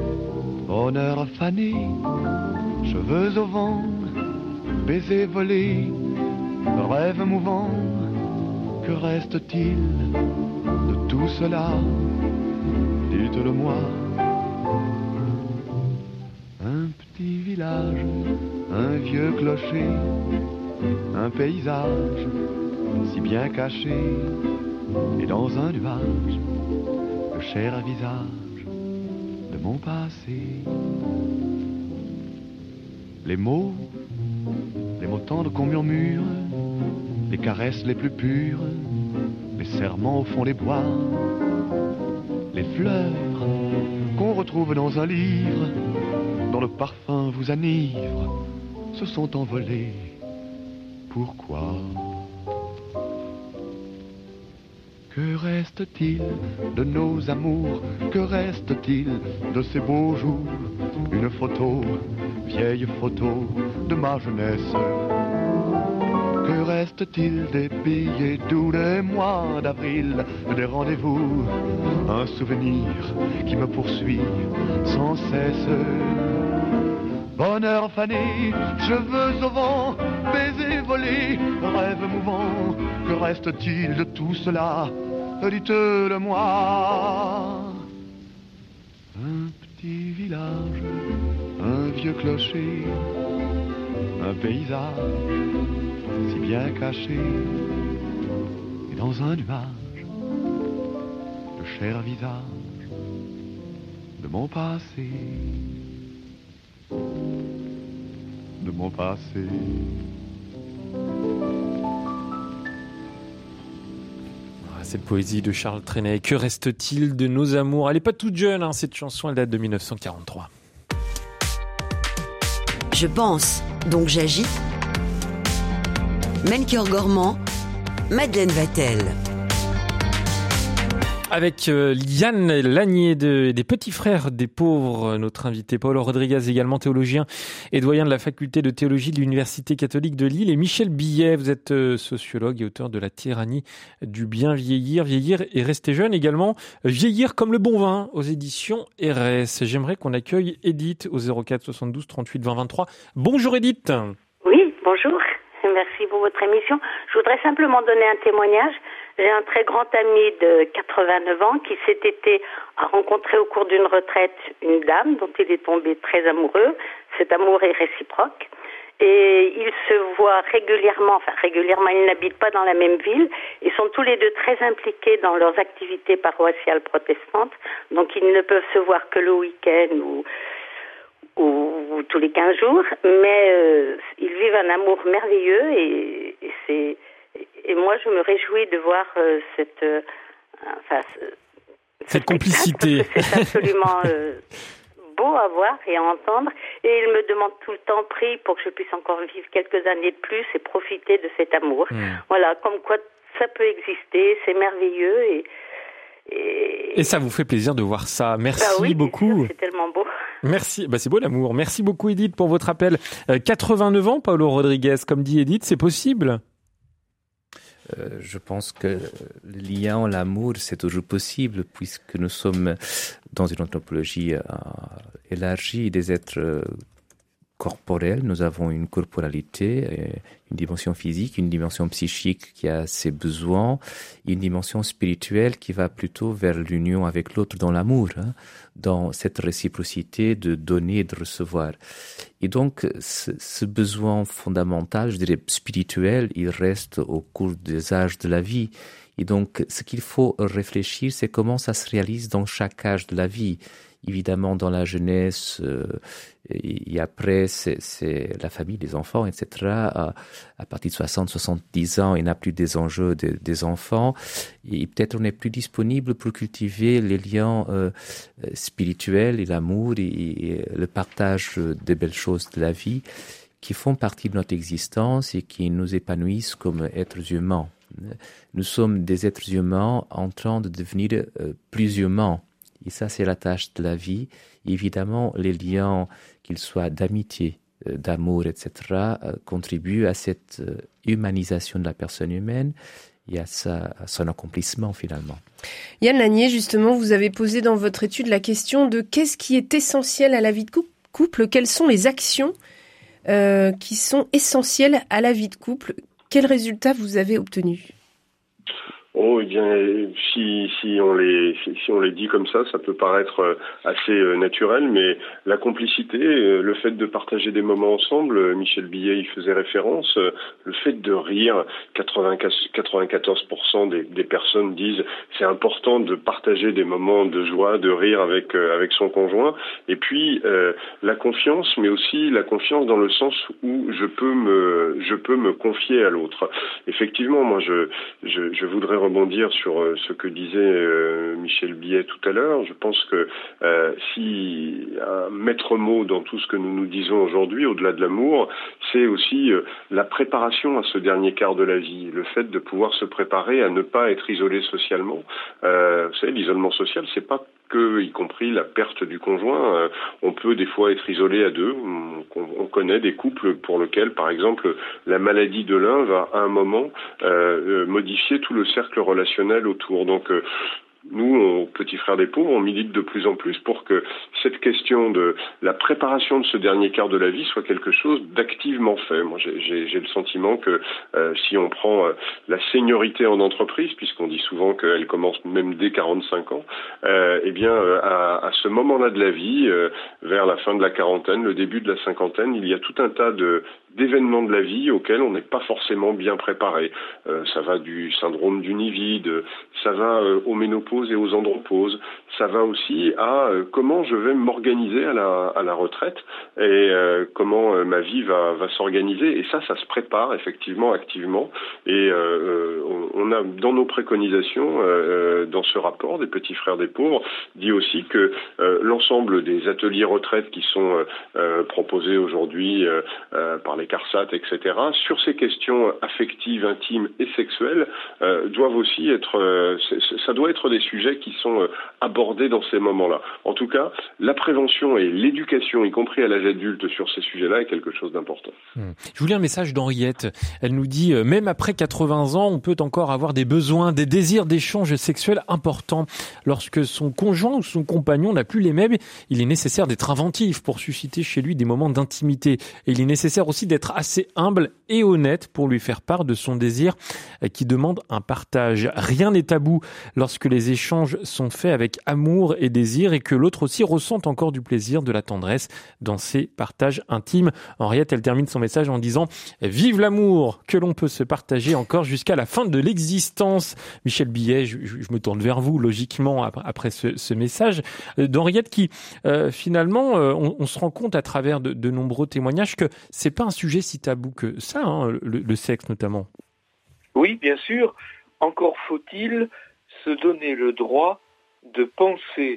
Bonheur fané, cheveux au vent, baisers volés, rêves mouvants, que reste-t-il de tout cela? Dites-le-moi. Un petit village, un vieux clocher, un paysage si bien caché, et dans un nuage, le cher visage de mon passé. Les mots, les mots tendres qu'on murmure, les caresses les plus pures, les serments au fond des bois, les fleurs qu'on retrouve dans un livre, dont le parfum vous enivre, se sont envolés. Pourquoi? Que reste-t-il de nos amours? Que reste-t-il de ces beaux jours? Une photo, vieille photo de ma jeunesse. Que reste-t-il des billets doux des mois d'avril, des rendez-vous? Un souvenir qui me poursuit sans cesse. Bonheur fané, cheveux au vent, baisers volés, rêves mouvants. Que reste-t-il de tout cela? Dites-le-moi. Un petit village, un vieux clocher, un paysage si bien caché, et dans un nuage, le cher visage de mon passé. De mon passé. Cette poésie de Charles Trenet. Que reste-t-il de nos amours? Elle n'est pas toute jeune, hein, cette chanson, elle date de dix-neuf cent quarante-trois. Je pense, donc j'agis. Melchior Gormand, Madeleine Vatel. Avec euh, Yann Lagnier de, des Petits Frères des Pauvres, notre invité Paulo Rodriguez, également théologien et doyen de la faculté de théologie de l'Université catholique de Lille, et Michel Billet, vous êtes euh, sociologue et auteur de La tyrannie du bien vieillir, vieillir et rester jeune, également euh, Vieillir comme le bon vin aux éditions R S. J'aimerais qu'on accueille Edith au zéro quatre soixante-douze trente-huit vingt vingt-trois. Bonjour Edith. Oui, bonjour. Merci pour votre émission. Je voudrais simplement donner un témoignage. J'ai un très grand ami de quatre-vingt-neuf ans qui cet été a rencontré au cours d'une retraite une dame dont il est tombé très amoureux. Cet amour est réciproque. Et ils se voient régulièrement, enfin régulièrement, ils n'habitent pas dans la même ville. Ils sont tous les deux très impliqués dans leurs activités paroissiales protestantes. Donc ils ne peuvent se voir que le week-end ou... Ou, ou tous les quinze jours, mais euh, ils vivent un amour merveilleux et, et c'est et moi je me réjouis de voir euh, cette euh, enfin ce, cette complicité. C'est absolument euh, beau à voir et à entendre, et ils me demandent tout le temps, prie pour que je puisse encore vivre quelques années de plus et profiter de cet amour. Mmh. Voilà, comme quoi ça peut exister, c'est merveilleux et Et... et ça vous fait plaisir de voir ça. Merci bah oui, beaucoup. Sûr, c'est tellement beau. Merci. Bah c'est beau l'amour. Merci beaucoup Edith pour votre appel. Euh, quatre-vingt-neuf ans, Paulo Rodriguez, comme dit Edith, c'est possible. Euh, je pense que le lien, l'amour, c'est toujours possible puisque nous sommes dans une anthropologie euh, élargie des êtres euh, corporels. Nous avons une corporalité, une dimension physique, une dimension psychique qui a ses besoins, une dimension spirituelle qui va plutôt vers l'union avec l'autre dans l'amour, hein, dans cette réciprocité de donner et de recevoir. Et donc, ce, ce besoin fondamental, je dirais spirituel, il reste au cours des âges de la vie. Et donc, ce qu'il faut réfléchir, c'est comment ça se réalise dans chaque âge de la vie. Évidemment, dans la jeunesse, euh, et, et après, c'est, c'est la famille, les enfants, et cetera. À, à partir de soixante, soixante-dix ans, il n'y a plus des enjeux de, des enfants. Et peut-être on est plus disponible pour cultiver les liens euh, spirituels et l'amour et, et le partage des belles choses de la vie qui font partie de notre existence et qui nous épanouissent comme êtres humains. Nous sommes des êtres humains en train de devenir euh, plus humains. Et ça, c'est la tâche de la vie. Évidemment, les liens, qu'ils soient d'amitié, d'amour, et cetera, euh, contribuent à cette euh, humanisation de la personne humaine. et à, sa, à son accomplissement finalement. Yann Lanier, justement, vous avez posé dans votre étude la question de qu'est-ce qui est essentiel à la vie de couple, quelles sont les actions euh, qui sont essentielles à la vie de couple. Quels résultats vous avez obtenus ? Oh, eh bien, si, si on les, si, si on les dit comme ça, ça peut paraître assez naturel, mais la complicité, le fait de partager des moments ensemble, Michel Billet y faisait référence, le fait de rire, quatre-vingt-quatorze pour cent des, des personnes disent c'est important de partager des moments de joie, de rire avec, avec son conjoint, et puis, euh, la confiance, mais aussi la confiance dans le sens où je peux me, je peux me confier à l'autre. Effectivement, moi, je, je, je voudrais rebondir sur euh, ce que disait euh, Michel Billet tout à l'heure. Je pense que euh, si un maître mot dans tout ce que nous nous disons aujourd'hui, au-delà de l'amour, c'est aussi euh, la préparation à ce dernier quart de la vie, le fait de pouvoir se préparer à ne pas être isolé socialement. Euh, vous savez, l'isolement social, c'est pas que, y compris la perte du conjoint, euh, on peut des fois être isolé à deux. On, on connaît des couples pour lesquels, par exemple, la maladie de l'un va à un moment euh, modifier tout le cercle relationnel autour. Donc, euh, nous, on, petits frères des pauvres, on milite de plus en plus pour que cette question de la préparation de ce dernier quart de la vie soit quelque chose d'activement fait. Moi, j'ai, j'ai, j'ai le sentiment que euh, si on prend euh, la seniorité en entreprise, puisqu'on dit souvent qu'elle commence même dès quarante-cinq ans, euh, eh bien, euh, à, à ce moment-là de la vie, euh, vers la fin de la quarantaine, le début de la cinquantaine, il y a tout un tas de d'événements de la vie auxquels on n'est pas forcément bien préparé. Euh, ça va du syndrome du nid vide, ça va euh, aux ménopauses et aux andropauses, ça va aussi à euh, comment je vais m'organiser à la, à la retraite et euh, comment euh, ma vie va, va s'organiser. Et ça, ça se prépare effectivement activement. Et euh, on, on a dans nos préconisations, euh, dans ce rapport des petits frères des pauvres, dit aussi que euh, l'ensemble des ateliers retraite qui sont euh, proposés aujourd'hui euh, euh, par les CARSAT, et cetera, sur ces questions affectives, intimes et sexuelles, euh, doivent aussi être, euh, ça doit être des sujets qui sont euh, abordés dans ces moments-là. En tout cas, la prévention et l'éducation, y compris à l'âge adulte, sur ces sujets-là, est quelque chose d'important. Mmh. Je vous lis un message d'Henriette. Elle nous dit euh, « Même après quatre-vingts ans, on peut encore avoir des besoins, des désirs d'échange sexuel importants. Lorsque son conjoint ou son compagnon n'a plus les mêmes, il est nécessaire d'être inventif pour susciter chez lui des moments d'intimité. Et il est nécessaire aussi d'être assez humble et honnête pour lui faire part de son désir qui demande un partage. Rien n'est tabou lorsque les échanges sont faits avec amour et désir et que l'autre aussi ressent encore du plaisir, de la tendresse dans ces partages intimes. » Henriette, elle termine son message en disant « Vive l'amour que l'on peut se partager encore jusqu'à la fin de l'existence. » Michel Billet, je, je me tourne vers vous logiquement après ce, ce message d'Henriette qui euh, finalement, euh, on, on se rend compte à travers de, de nombreux témoignages que c'est pas un sujet si tabou que ça, hein, le, le sexe notamment. Oui, bien sûr. Encore faut-il se donner le droit de penser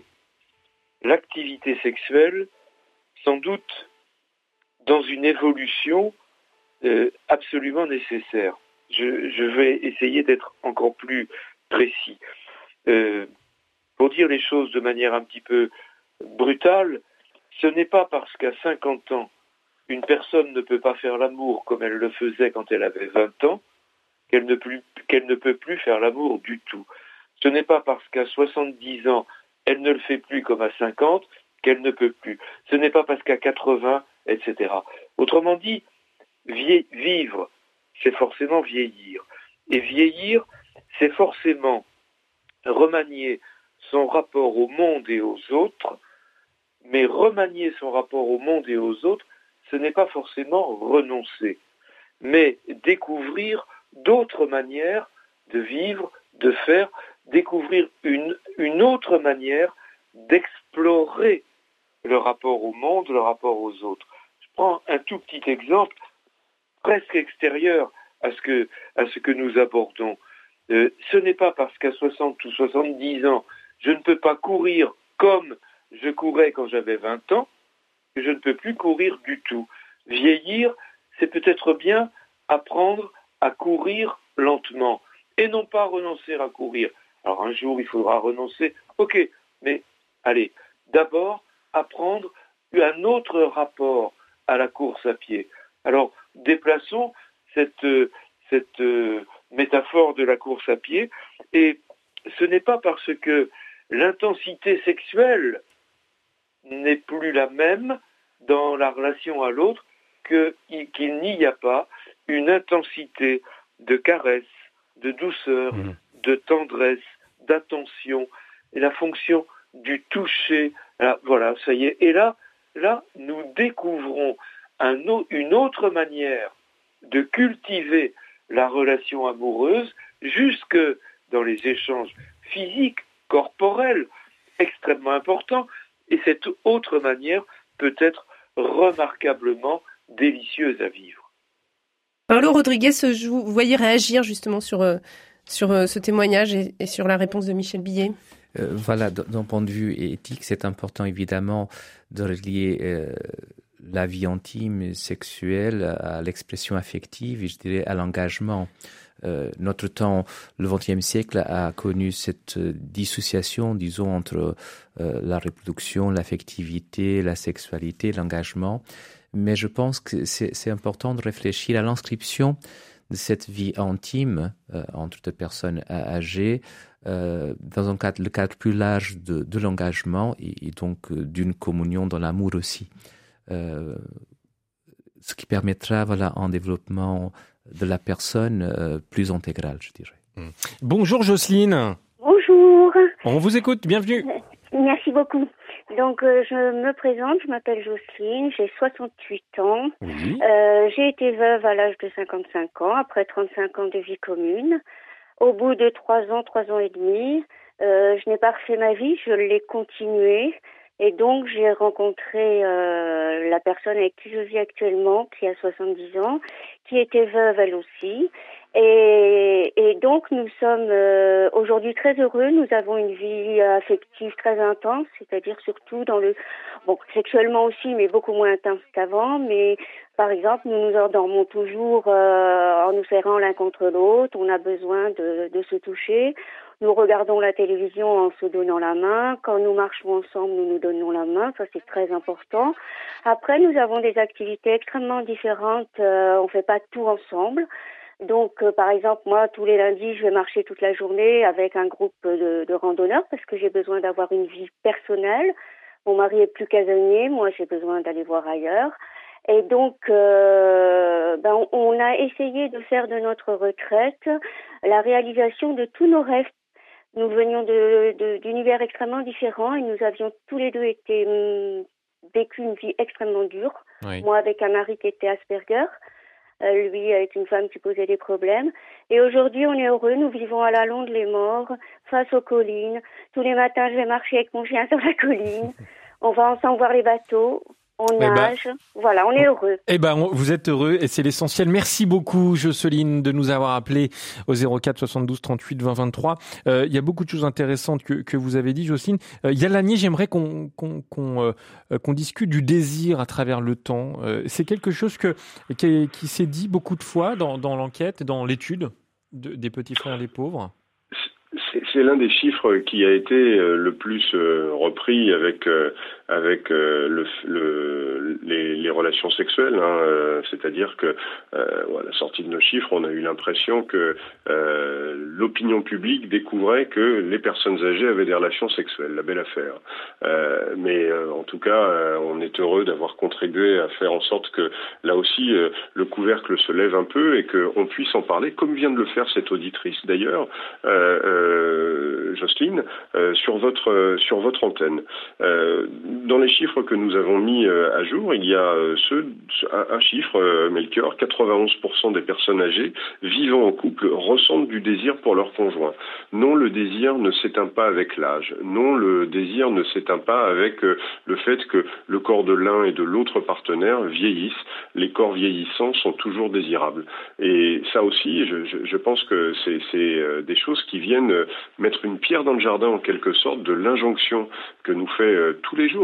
l'activité sexuelle, sans doute dans une évolution euh, absolument nécessaire. Je, je vais essayer d'être encore plus précis. Euh, pour dire les choses de manière un petit peu brutale, ce n'est pas parce qu'à cinquante ans, une personne ne peut pas faire l'amour comme elle le faisait quand elle avait vingt ans, qu'elle ne, plus, qu'elle ne peut plus faire l'amour du tout. Ce n'est pas parce qu'à soixante-dix ans, elle ne le fait plus comme à cinquante, qu'elle ne peut plus. Ce n'est pas parce qu'à quatre-vingts, et cetera. Autrement dit, vie- vivre, c'est forcément vieillir. Et vieillir, c'est forcément remanier son rapport au monde et aux autres, mais remanier son rapport au monde et aux autres, ce n'est pas forcément renoncer, mais découvrir d'autres manières de vivre, de faire, découvrir une, une autre manière d'explorer le rapport au monde, le rapport aux autres. Je prends un tout petit exemple, presque extérieur à ce que, à ce que nous abordons. Euh, ce n'est pas parce qu'à soixante ou soixante-dix ans, je ne peux pas courir comme je courais quand j'avais vingt ans, que je ne peux plus courir du tout. Vieillir, c'est peut-être bien apprendre à courir lentement et non pas renoncer à courir. Alors un jour, il faudra renoncer. Ok, mais allez, d'abord, apprendre un autre rapport à la course à pied. Alors, déplaçons cette, cette métaphore de la course à pied. Et ce n'est pas parce que l'intensité sexuelle n'est plus la même dans la relation à l'autre que, qu'il n'y a pas une intensité de caresse, de douceur, mmh. de tendresse, d'attention, et la fonction du toucher. Là, voilà, ça y est. Et là, là, nous découvrons un, une autre manière de cultiver la relation amoureuse, jusque dans les échanges physiques, corporels, extrêmement importants. Et cette autre manière peut être remarquablement délicieuse à vivre. Paolo Rodriguez, vous voyez réagir justement sur, sur ce témoignage et, et sur la réponse de Michel Billet. Euh, voilà, d'un point de vue éthique, c'est important évidemment de relier euh, la vie intime, sexuelle à l'expression affective et je dirais à l'engagement. Euh, notre temps, le vingtième siècle, a connu cette dissociation, disons, entre euh, la reproduction, l'affectivité, la sexualité, l'engagement. Mais je pense que c'est, c'est important de réfléchir à l'inscription de cette vie intime euh, entre deux personnes âgées euh, dans un cadre, le cadre plus large de, de l'engagement et, et donc euh, d'une communion dans l'amour aussi. Euh, ce qui permettra voilà, un développement de la personne euh, plus intégral, je dirais. Mmh. Bonjour Jocelyne. Bonjour. On vous écoute, bienvenue. Merci beaucoup. Donc euh, je me présente, je m'appelle Jocelyne, j'ai soixante-huit ans. Oui. Euh, j'ai été veuve à l'âge de cinquante-cinq ans, après trente-cinq ans de vie commune. Au bout de trois ans, trois ans et demi, euh, je n'ai pas refait ma vie, je l'ai continuée. Et donc, j'ai rencontré euh, la personne avec qui je vis actuellement, qui a soixante-dix ans, qui était veuve elle aussi. Et, et donc, nous sommes euh, aujourd'hui très heureux. Nous avons une vie affective très intense, c'est-à-dire surtout dans le... Bon, sexuellement aussi, mais beaucoup moins intense qu'avant. Mais par exemple, nous nous endormons toujours euh, en nous serrant l'un contre l'autre. On a besoin de, de se toucher. Nous regardons la télévision en se donnant la main. Quand nous marchons ensemble, nous nous donnons la main. Ça, c'est très important. Après, nous avons des activités extrêmement différentes. Euh, on fait pas tout ensemble. Donc, euh, par exemple, moi, tous les lundis, je vais marcher toute la journée avec un groupe de, de randonneurs parce que j'ai besoin d'avoir une vie personnelle. Mon mari est plus casanier. Moi, j'ai besoin d'aller voir ailleurs. Et donc, euh, ben, on a essayé de faire de notre retraite la réalisation de tous nos rêves. Nous venions de, de, d'univers extrêmement différents et nous avions tous les deux été hum, vécu une vie extrêmement dure. Oui. Moi avec un mari qui était Asperger, euh, lui avec une femme qui posait des problèmes. Et aujourd'hui, on est heureux. Nous vivons à la Londe les Morts, face aux collines. Tous les matins, je vais marcher avec mon chien sur la colline. On va ensemble voir les bateaux. On nage, eh ben, voilà, on est heureux. Eh ben, vous êtes heureux et c'est l'essentiel. Merci beaucoup, Jocelyne, de nous avoir appelé au zéro quatre soixante-douze trente-huit vingt vingt-trois. Euh, il y a beaucoup de choses intéressantes que, que vous avez dit, Jocelyne. Euh, Yalani, j'aimerais qu'on, qu'on, qu'on, euh, qu'on discute du désir à travers le temps. Euh, c'est quelque chose que, qui, qui s'est dit beaucoup de fois dans, dans l'enquête, dans l'étude de, des petits frères des pauvres. C'est, c'est l'un des chiffres qui a été euh, le plus euh, repris avec euh, avec euh, le, le, les, les relations sexuelles, hein, euh, c'est-à-dire que euh, à la sortie de nos chiffres, on a eu l'impression que euh, l'opinion publique découvrait que les personnes âgées avaient des relations sexuelles, la belle affaire. Euh, mais euh, en tout cas, euh, on est heureux d'avoir contribué à faire en sorte que là aussi euh, le couvercle se lève un peu et qu'on puisse en parler, comme vient de le faire cette auditrice d'ailleurs. Euh, euh, Jocelyne, euh, sur votre euh, sur votre antenne. Euh, dans les chiffres que nous avons mis euh, à jour, il y a euh, ce, un, un chiffre, euh, Melchior, quatre-vingt-onze pour cent des personnes âgées vivant en couple ressentent du désir pour leur conjoint. Non, le désir ne s'éteint pas avec l'âge. Non, le désir ne s'éteint pas avec euh, le fait que le corps de l'un et de l'autre partenaire vieillissent. Les corps vieillissants sont toujours désirables. Et ça aussi, je, je, je pense que c'est, c'est euh, des choses qui viennent euh, mettre une pierre dans le jardin en quelque sorte de l'injonction que nous fait euh, tous les jours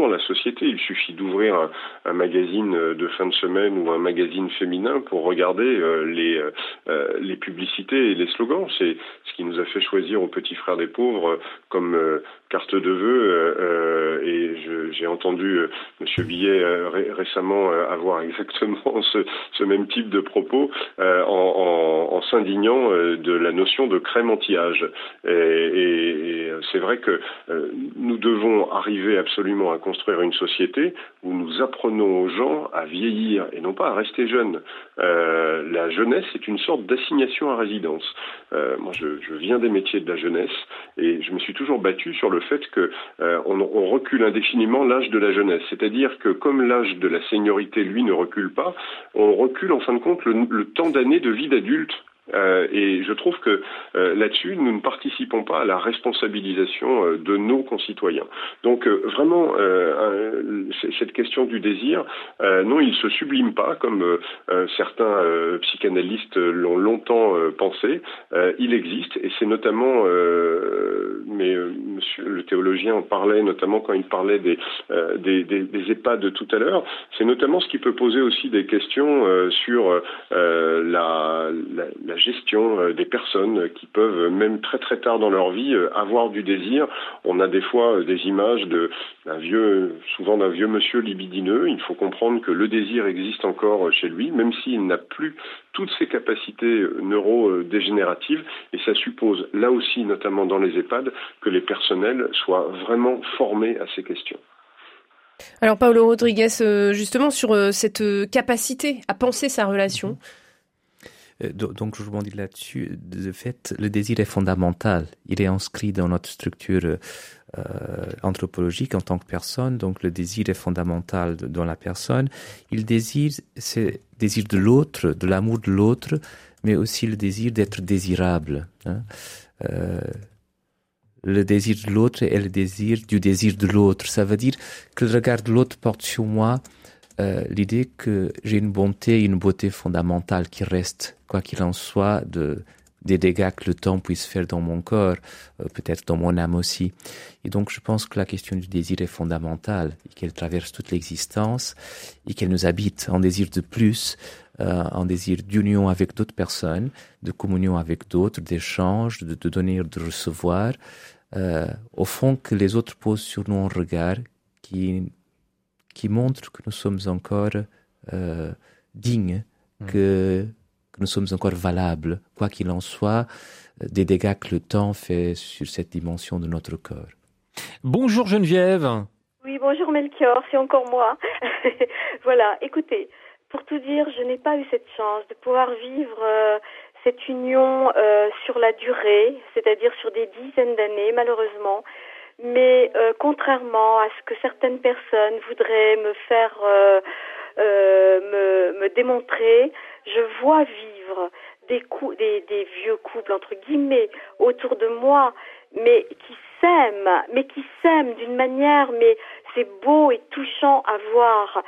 dans la société. Il suffit d'ouvrir un, un magazine de fin de semaine ou un magazine féminin pour regarder euh, les, euh, les publicités et les slogans. C'est ce qui nous a fait choisir aux Petits Frères des Pauvres comme euh, carte de vœux. Euh, et je, j'ai entendu euh, Monsieur Billet euh, ré, récemment euh, avoir exactement ce, ce même type de propos euh, en, en, en s'indignant euh, de la notion de crème anti-âge. Et, et, et c'est vrai que euh, nous devons arriver absolument à construire une société où nous apprenons aux gens à vieillir et non pas à rester jeunes. Euh, la jeunesse est une sorte d'assignation à résidence. Euh, moi, je, je viens des métiers de la jeunesse et je me suis toujours battu sur le fait que euh, on, on recule indéfiniment l'âge de la jeunesse. C'est-à-dire que comme l'âge de la seniorité, lui, ne recule pas, on recule en fin de compte le, le temps d'année de vie d'adulte. Euh, et je trouve que euh, là-dessus, nous ne participons pas à la responsabilisation euh, de nos concitoyens. Donc euh, vraiment, euh, un, cette question du désir, euh, non, il se sublime pas comme euh, certains euh, psychanalystes l'ont longtemps euh, pensé. Euh, il existe, et c'est notamment, euh, mais euh, Monsieur le théologien en parlait notamment quand il parlait des, euh, des, des, des EHPAD tout à l'heure. C'est notamment ce qui peut poser aussi des questions euh, sur euh, la, la, la gestion des personnes qui peuvent, même très très tard dans leur vie, avoir du désir. On a des fois des images de, d'un vieux, souvent d'un vieux monsieur libidineux. Il faut comprendre que le désir existe encore chez lui, même s'il n'a plus toutes ses capacités neurodégénératives. Et ça suppose, là aussi, notamment dans les EHPAD, que les personnels soient vraiment formés à ces questions. Alors, Paolo Rodriguez, justement, sur cette capacité à penser sa relation, donc, je rebondis là-dessus. De fait, le désir est fondamental. Il est inscrit dans notre structure euh, anthropologique en tant que personne. Donc, le désir est fondamental dans la personne. Il désire, c'est le désir de l'autre, de l'amour de l'autre, mais aussi le désir d'être désirable. Hein. Euh, le désir de l'autre est le désir du désir de l'autre. Ça veut dire que le regard de l'autre porte sur moi Euh, l'idée que j'ai une bonté, une beauté fondamentale qui reste, quoi qu'il en soit, de, des dégâts que le temps puisse faire dans mon corps, euh, peut-être dans mon âme aussi. Et donc, je pense que la question du désir est fondamentale et qu'elle traverse toute l'existence et qu'elle nous habite, en désir de plus, euh, en désir d'union avec d'autres personnes, de communion avec d'autres, d'échange, de, de donner, de recevoir. Euh, au fond, que les autres posent sur nous un regard qui qui montre que nous sommes encore euh, dignes, mmh. que, que nous sommes encore valables, quoi qu'il en soit, des dégâts que le temps fait sur cette dimension de notre corps. Bonjour Geneviève. Oui, bonjour Melchior, c'est encore moi. Voilà, écoutez, pour tout dire, je n'ai pas eu cette chance de pouvoir vivre euh, cette union euh, sur la durée, c'est-à-dire sur des dizaines d'années, malheureusement. Mais euh, contrairement à ce que certaines personnes voudraient me faire euh, euh, me, me démontrer, je vois vivre des, cou- des, des vieux couples, entre guillemets, autour de moi, mais qui s'aiment, mais qui s'aiment d'une manière, mais c'est beau et touchant à voir.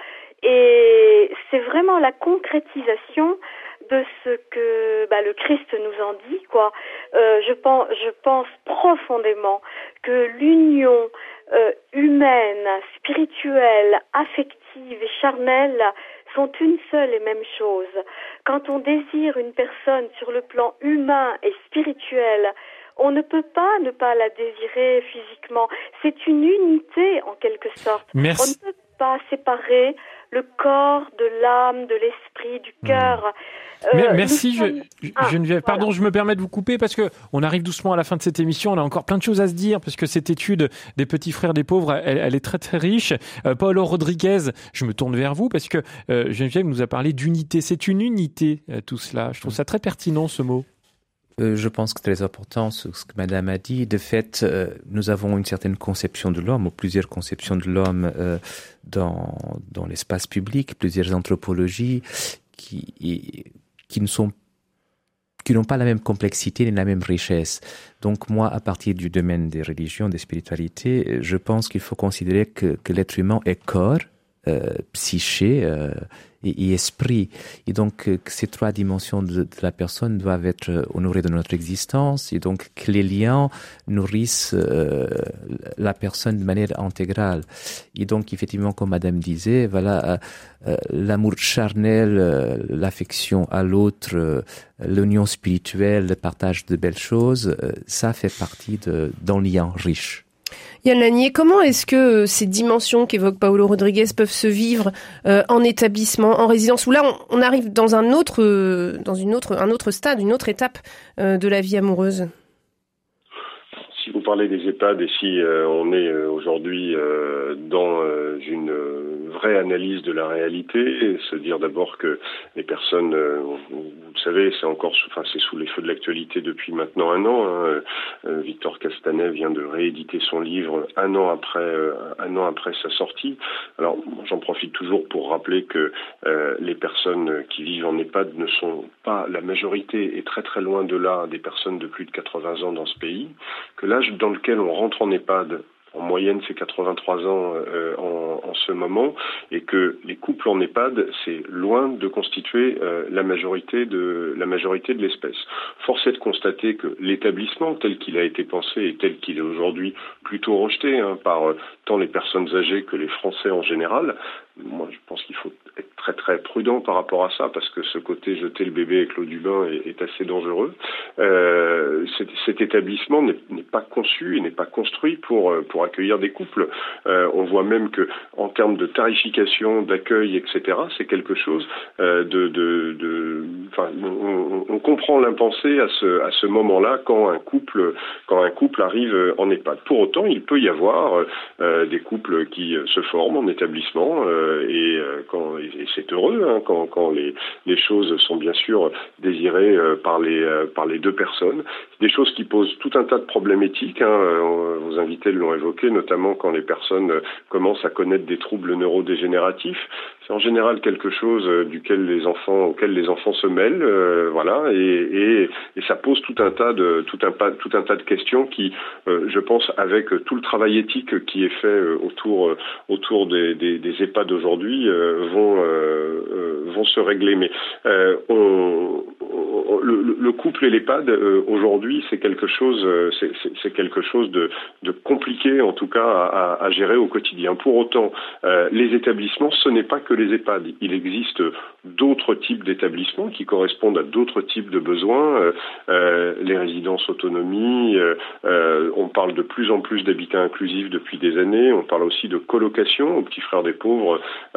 Et c'est vraiment la concrétisation de ce que bah, le Christ nous en dit, quoi. Euh, je pense, je pense profondément que l'union euh, humaine, spirituelle, affective et charnelle sont une seule et même chose. Quand on désire une personne sur le plan humain et spirituel, on ne peut pas ne pas la désirer physiquement. C'est une unité en quelque sorte. Merci. On ne peut pas séparer le corps de l'âme, de l'esprit, du cœur. Euh, Merci sommes... je, ah, Geneviève. Voilà. Pardon, je me permets de vous couper parce que on arrive doucement à la fin de cette émission. On a encore plein de choses à se dire parce que cette étude des Petits Frères des Pauvres, elle, elle est très très riche. Euh, Paolo Rodriguez, je me tourne vers vous parce que euh, Geneviève nous a parlé d'unité. C'est une unité, euh, tout cela. Je trouve ça très pertinent, ce mot. Euh, je pense que c'est très important ce que Madame a dit. De fait, euh, nous avons une certaine conception de l'homme, ou plusieurs conceptions de l'homme euh, dans, dans l'espace public, plusieurs anthropologies qui, qui ne sont qui n'ont pas la même complexité ni la même richesse. Donc moi, à partir du domaine des religions, des spiritualités, je pense qu'il faut considérer que, que l'être humain est corps, euh, psyché euh, et, et esprit. Et donc que ces trois dimensions de, de la personne doivent être honorées de notre existence et donc que les liens nourrissent euh, la personne de manière intégrale. Et donc, effectivement, comme Madame disait, voilà, euh, euh, l'amour charnel, euh, l'affection à l'autre, euh, l'union spirituelle, le partage de belles choses, euh, ça fait partie de, d'un lien riche. Yann Lanier, comment est-ce que ces dimensions qu'évoque Paolo Rodriguez peuvent se vivre euh, en établissement, en résidence, où là on, on arrive dans un autre, euh, dans une autre, un autre stade, une autre étape euh, de la vie amoureuse? Si vous parlez des EHPAD et si euh, on est euh, aujourd'hui euh, dans euh, une euh, vraie analyse de la réalité, et se dire d'abord que les personnes, euh, vous, vous le savez, c'est encore, sous, enfin c'est sous les feux de l'actualité depuis maintenant un an. Hein, euh, Victor Castanet vient de rééditer son livre un an après, euh, un an après sa sortie. Alors j'en profite toujours pour rappeler que euh, les personnes qui vivent en EHPAD ne sont pas la majorité, et très très loin de là, des personnes de plus de quatre-vingts ans dans ce pays. Que l'âge dans lequel on rentre en EHPAD, en moyenne, c'est quatre-vingt-trois ans euh, en, en ce moment, et que les couples en EHPAD, c'est loin de constituer euh, la majorité de la majorité de l'espèce. Force est de constater que l'établissement tel qu'il a été pensé et tel qu'il est aujourd'hui plutôt rejeté hein, par euh, tant les personnes âgées que les Français en général. Moi, je pense qu'il faut être très très prudent par rapport à ça, parce que ce côté jeter le bébé avec l'eau du bain est, est assez dangereux. Euh, cet, cet établissement n'est, n'est pas conçu et n'est pas construit pour pour accueillir des couples. Euh, on voit même que en termes de tarification, d'accueil, et cetera, c'est quelque chose euh, de, de, de, enfin, on, on comprend l'impensé à ce à ce moment-là quand un couple quand un couple arrive en EHPAD. Pour autant, il peut y avoir euh, des couples qui se forment en établissement. Euh, Et, quand, et c'est heureux hein, quand, quand les, les choses sont bien sûr désirées euh, par, les, euh, par les deux personnes. Des choses qui posent tout un tas de problèmes éthiques. Hein, euh, vos invités l'ont évoqué, notamment quand les personnes euh, commencent à connaître des troubles neurodégénératifs. C'est en général quelque chose euh, duquel les enfants, auquel les enfants se mêlent, euh, voilà, et, et, et ça pose tout un tas de tout un tout un tas de questions qui, euh, je pense, avec tout le travail éthique qui est fait euh, autour euh, autour des, des, des EHPAD d'aujourd'hui, euh, vont euh, euh, vont se régler. Mais euh, on, on, le, le couple et l'EHPAD euh, aujourd'hui, c'est quelque chose, euh, c'est, c'est, c'est quelque chose de, de compliqué en tout cas à, à gérer au quotidien. Pour autant, euh, les établissements, ce n'est pas que les EHPAD. Il existe d'autres types d'établissements qui correspondent à d'autres types de besoins. Euh, euh, les résidences autonomie, euh, euh, on parle de plus en plus d'habitat inclusif depuis des années. On parle aussi de colocation. Aux Petits Frères des Pauvres,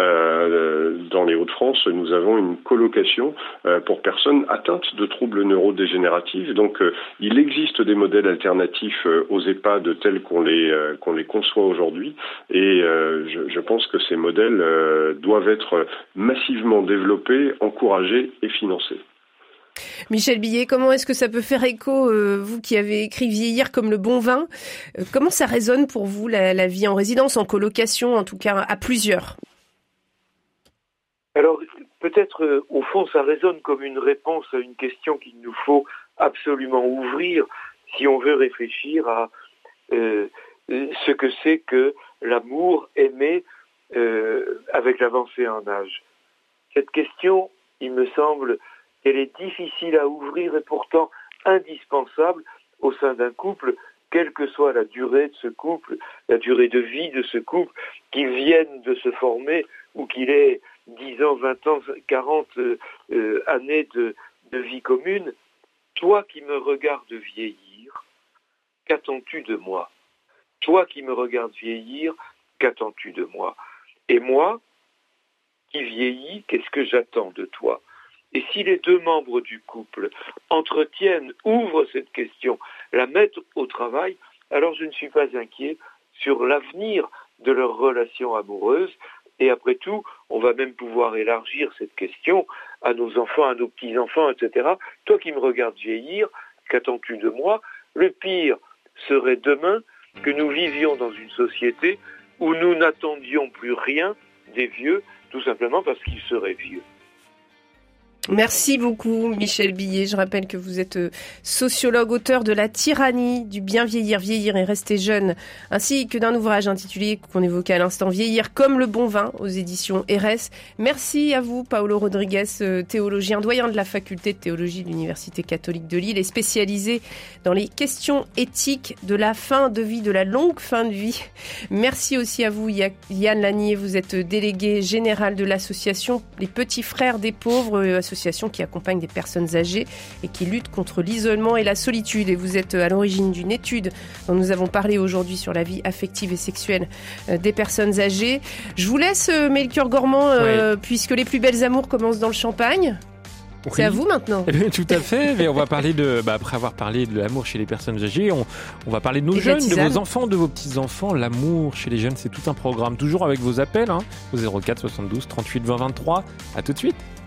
euh, dans les Hauts-de-France, nous avons une colocation euh, pour personnes atteintes de troubles neurodégénératifs. Donc, euh, il existe des modèles alternatifs euh, aux EHPAD tels qu'on les euh, qu'on les conçoit aujourd'hui. Et euh, je, je pense que ces modèles euh, doivent être massivement développés, encouragés et financés. Michel Billet, comment est-ce que ça peut faire écho, euh, vous qui avez écrit Vieillir comme le bon vin, euh, comment ça résonne pour vous la, la vie en résidence, en colocation, en tout cas à plusieurs? Alors peut-être euh, au fond ça résonne comme une réponse à une question qu'il nous faut absolument ouvrir si on veut réfléchir à euh, ce que c'est que l'amour aimé euh, avec l'avancée en âge. Cette question, il me semble, elle est difficile à ouvrir et pourtant indispensable au sein d'un couple, quelle que soit la durée de ce couple, la durée de vie de ce couple, qu'il vienne de se former ou qu'il ait dix ans, vingt ans, quarante euh, années de, de vie commune. Toi qui me regardes vieillir, qu'attends-tu de moi? Toi qui me regardes vieillir, qu'attends-tu de moi? Et moi, qui vieillis, qu'est-ce que j'attends de toi? Et si les deux membres du couple entretiennent, ouvrent cette question, la mettent au travail, alors je ne suis pas inquiet sur l'avenir de leur relation amoureuse. Et après tout, on va même pouvoir élargir cette question à nos enfants, à nos petits-enfants, et cetera. Toi qui me regardes vieillir, qu'attends-tu de moi? Le pire serait demain que nous vivions dans une société où nous n'attendions plus rien des vieux, tout simplement parce qu'ils seraient vieux. Merci beaucoup Michel Billet. Je rappelle que vous êtes sociologue, auteur de La tyrannie du bien vieillir, vieillir et rester jeune, ainsi que d'un ouvrage intitulé qu'on évoquait à l'instant, Vieillir comme le bon vin, aux éditions R S. Merci à vous Paolo Rodriguez, théologien, doyen de la faculté de théologie de l'Université catholique de Lille et spécialisé dans les questions éthiques de la fin de vie, de la longue fin de vie. Merci aussi à vous Yann Lanier, vous êtes délégué général de l'association Les Petits Frères des Pauvres, association qui accompagne des personnes âgées et qui lutte contre l'isolement et la solitude. Et vous êtes à l'origine d'une étude dont nous avons parlé aujourd'hui sur la vie affective et sexuelle des personnes âgées. Je vous laisse, Melchior Gormand, euh, oui. puisque les plus belles amours commencent dans le champagne. Oui. C'est à vous maintenant. Tout à fait. Mais on va parler de, bah, après avoir parlé de l'amour chez les personnes âgées, on, on va parler de nos et jeunes, de vos enfants, de vos petits-enfants. L'amour chez les jeunes, c'est tout un programme. Toujours avec vos appels, hein, au zéro quatre soixante-douze trente-huit vingt vingt-trois. À tout de suite.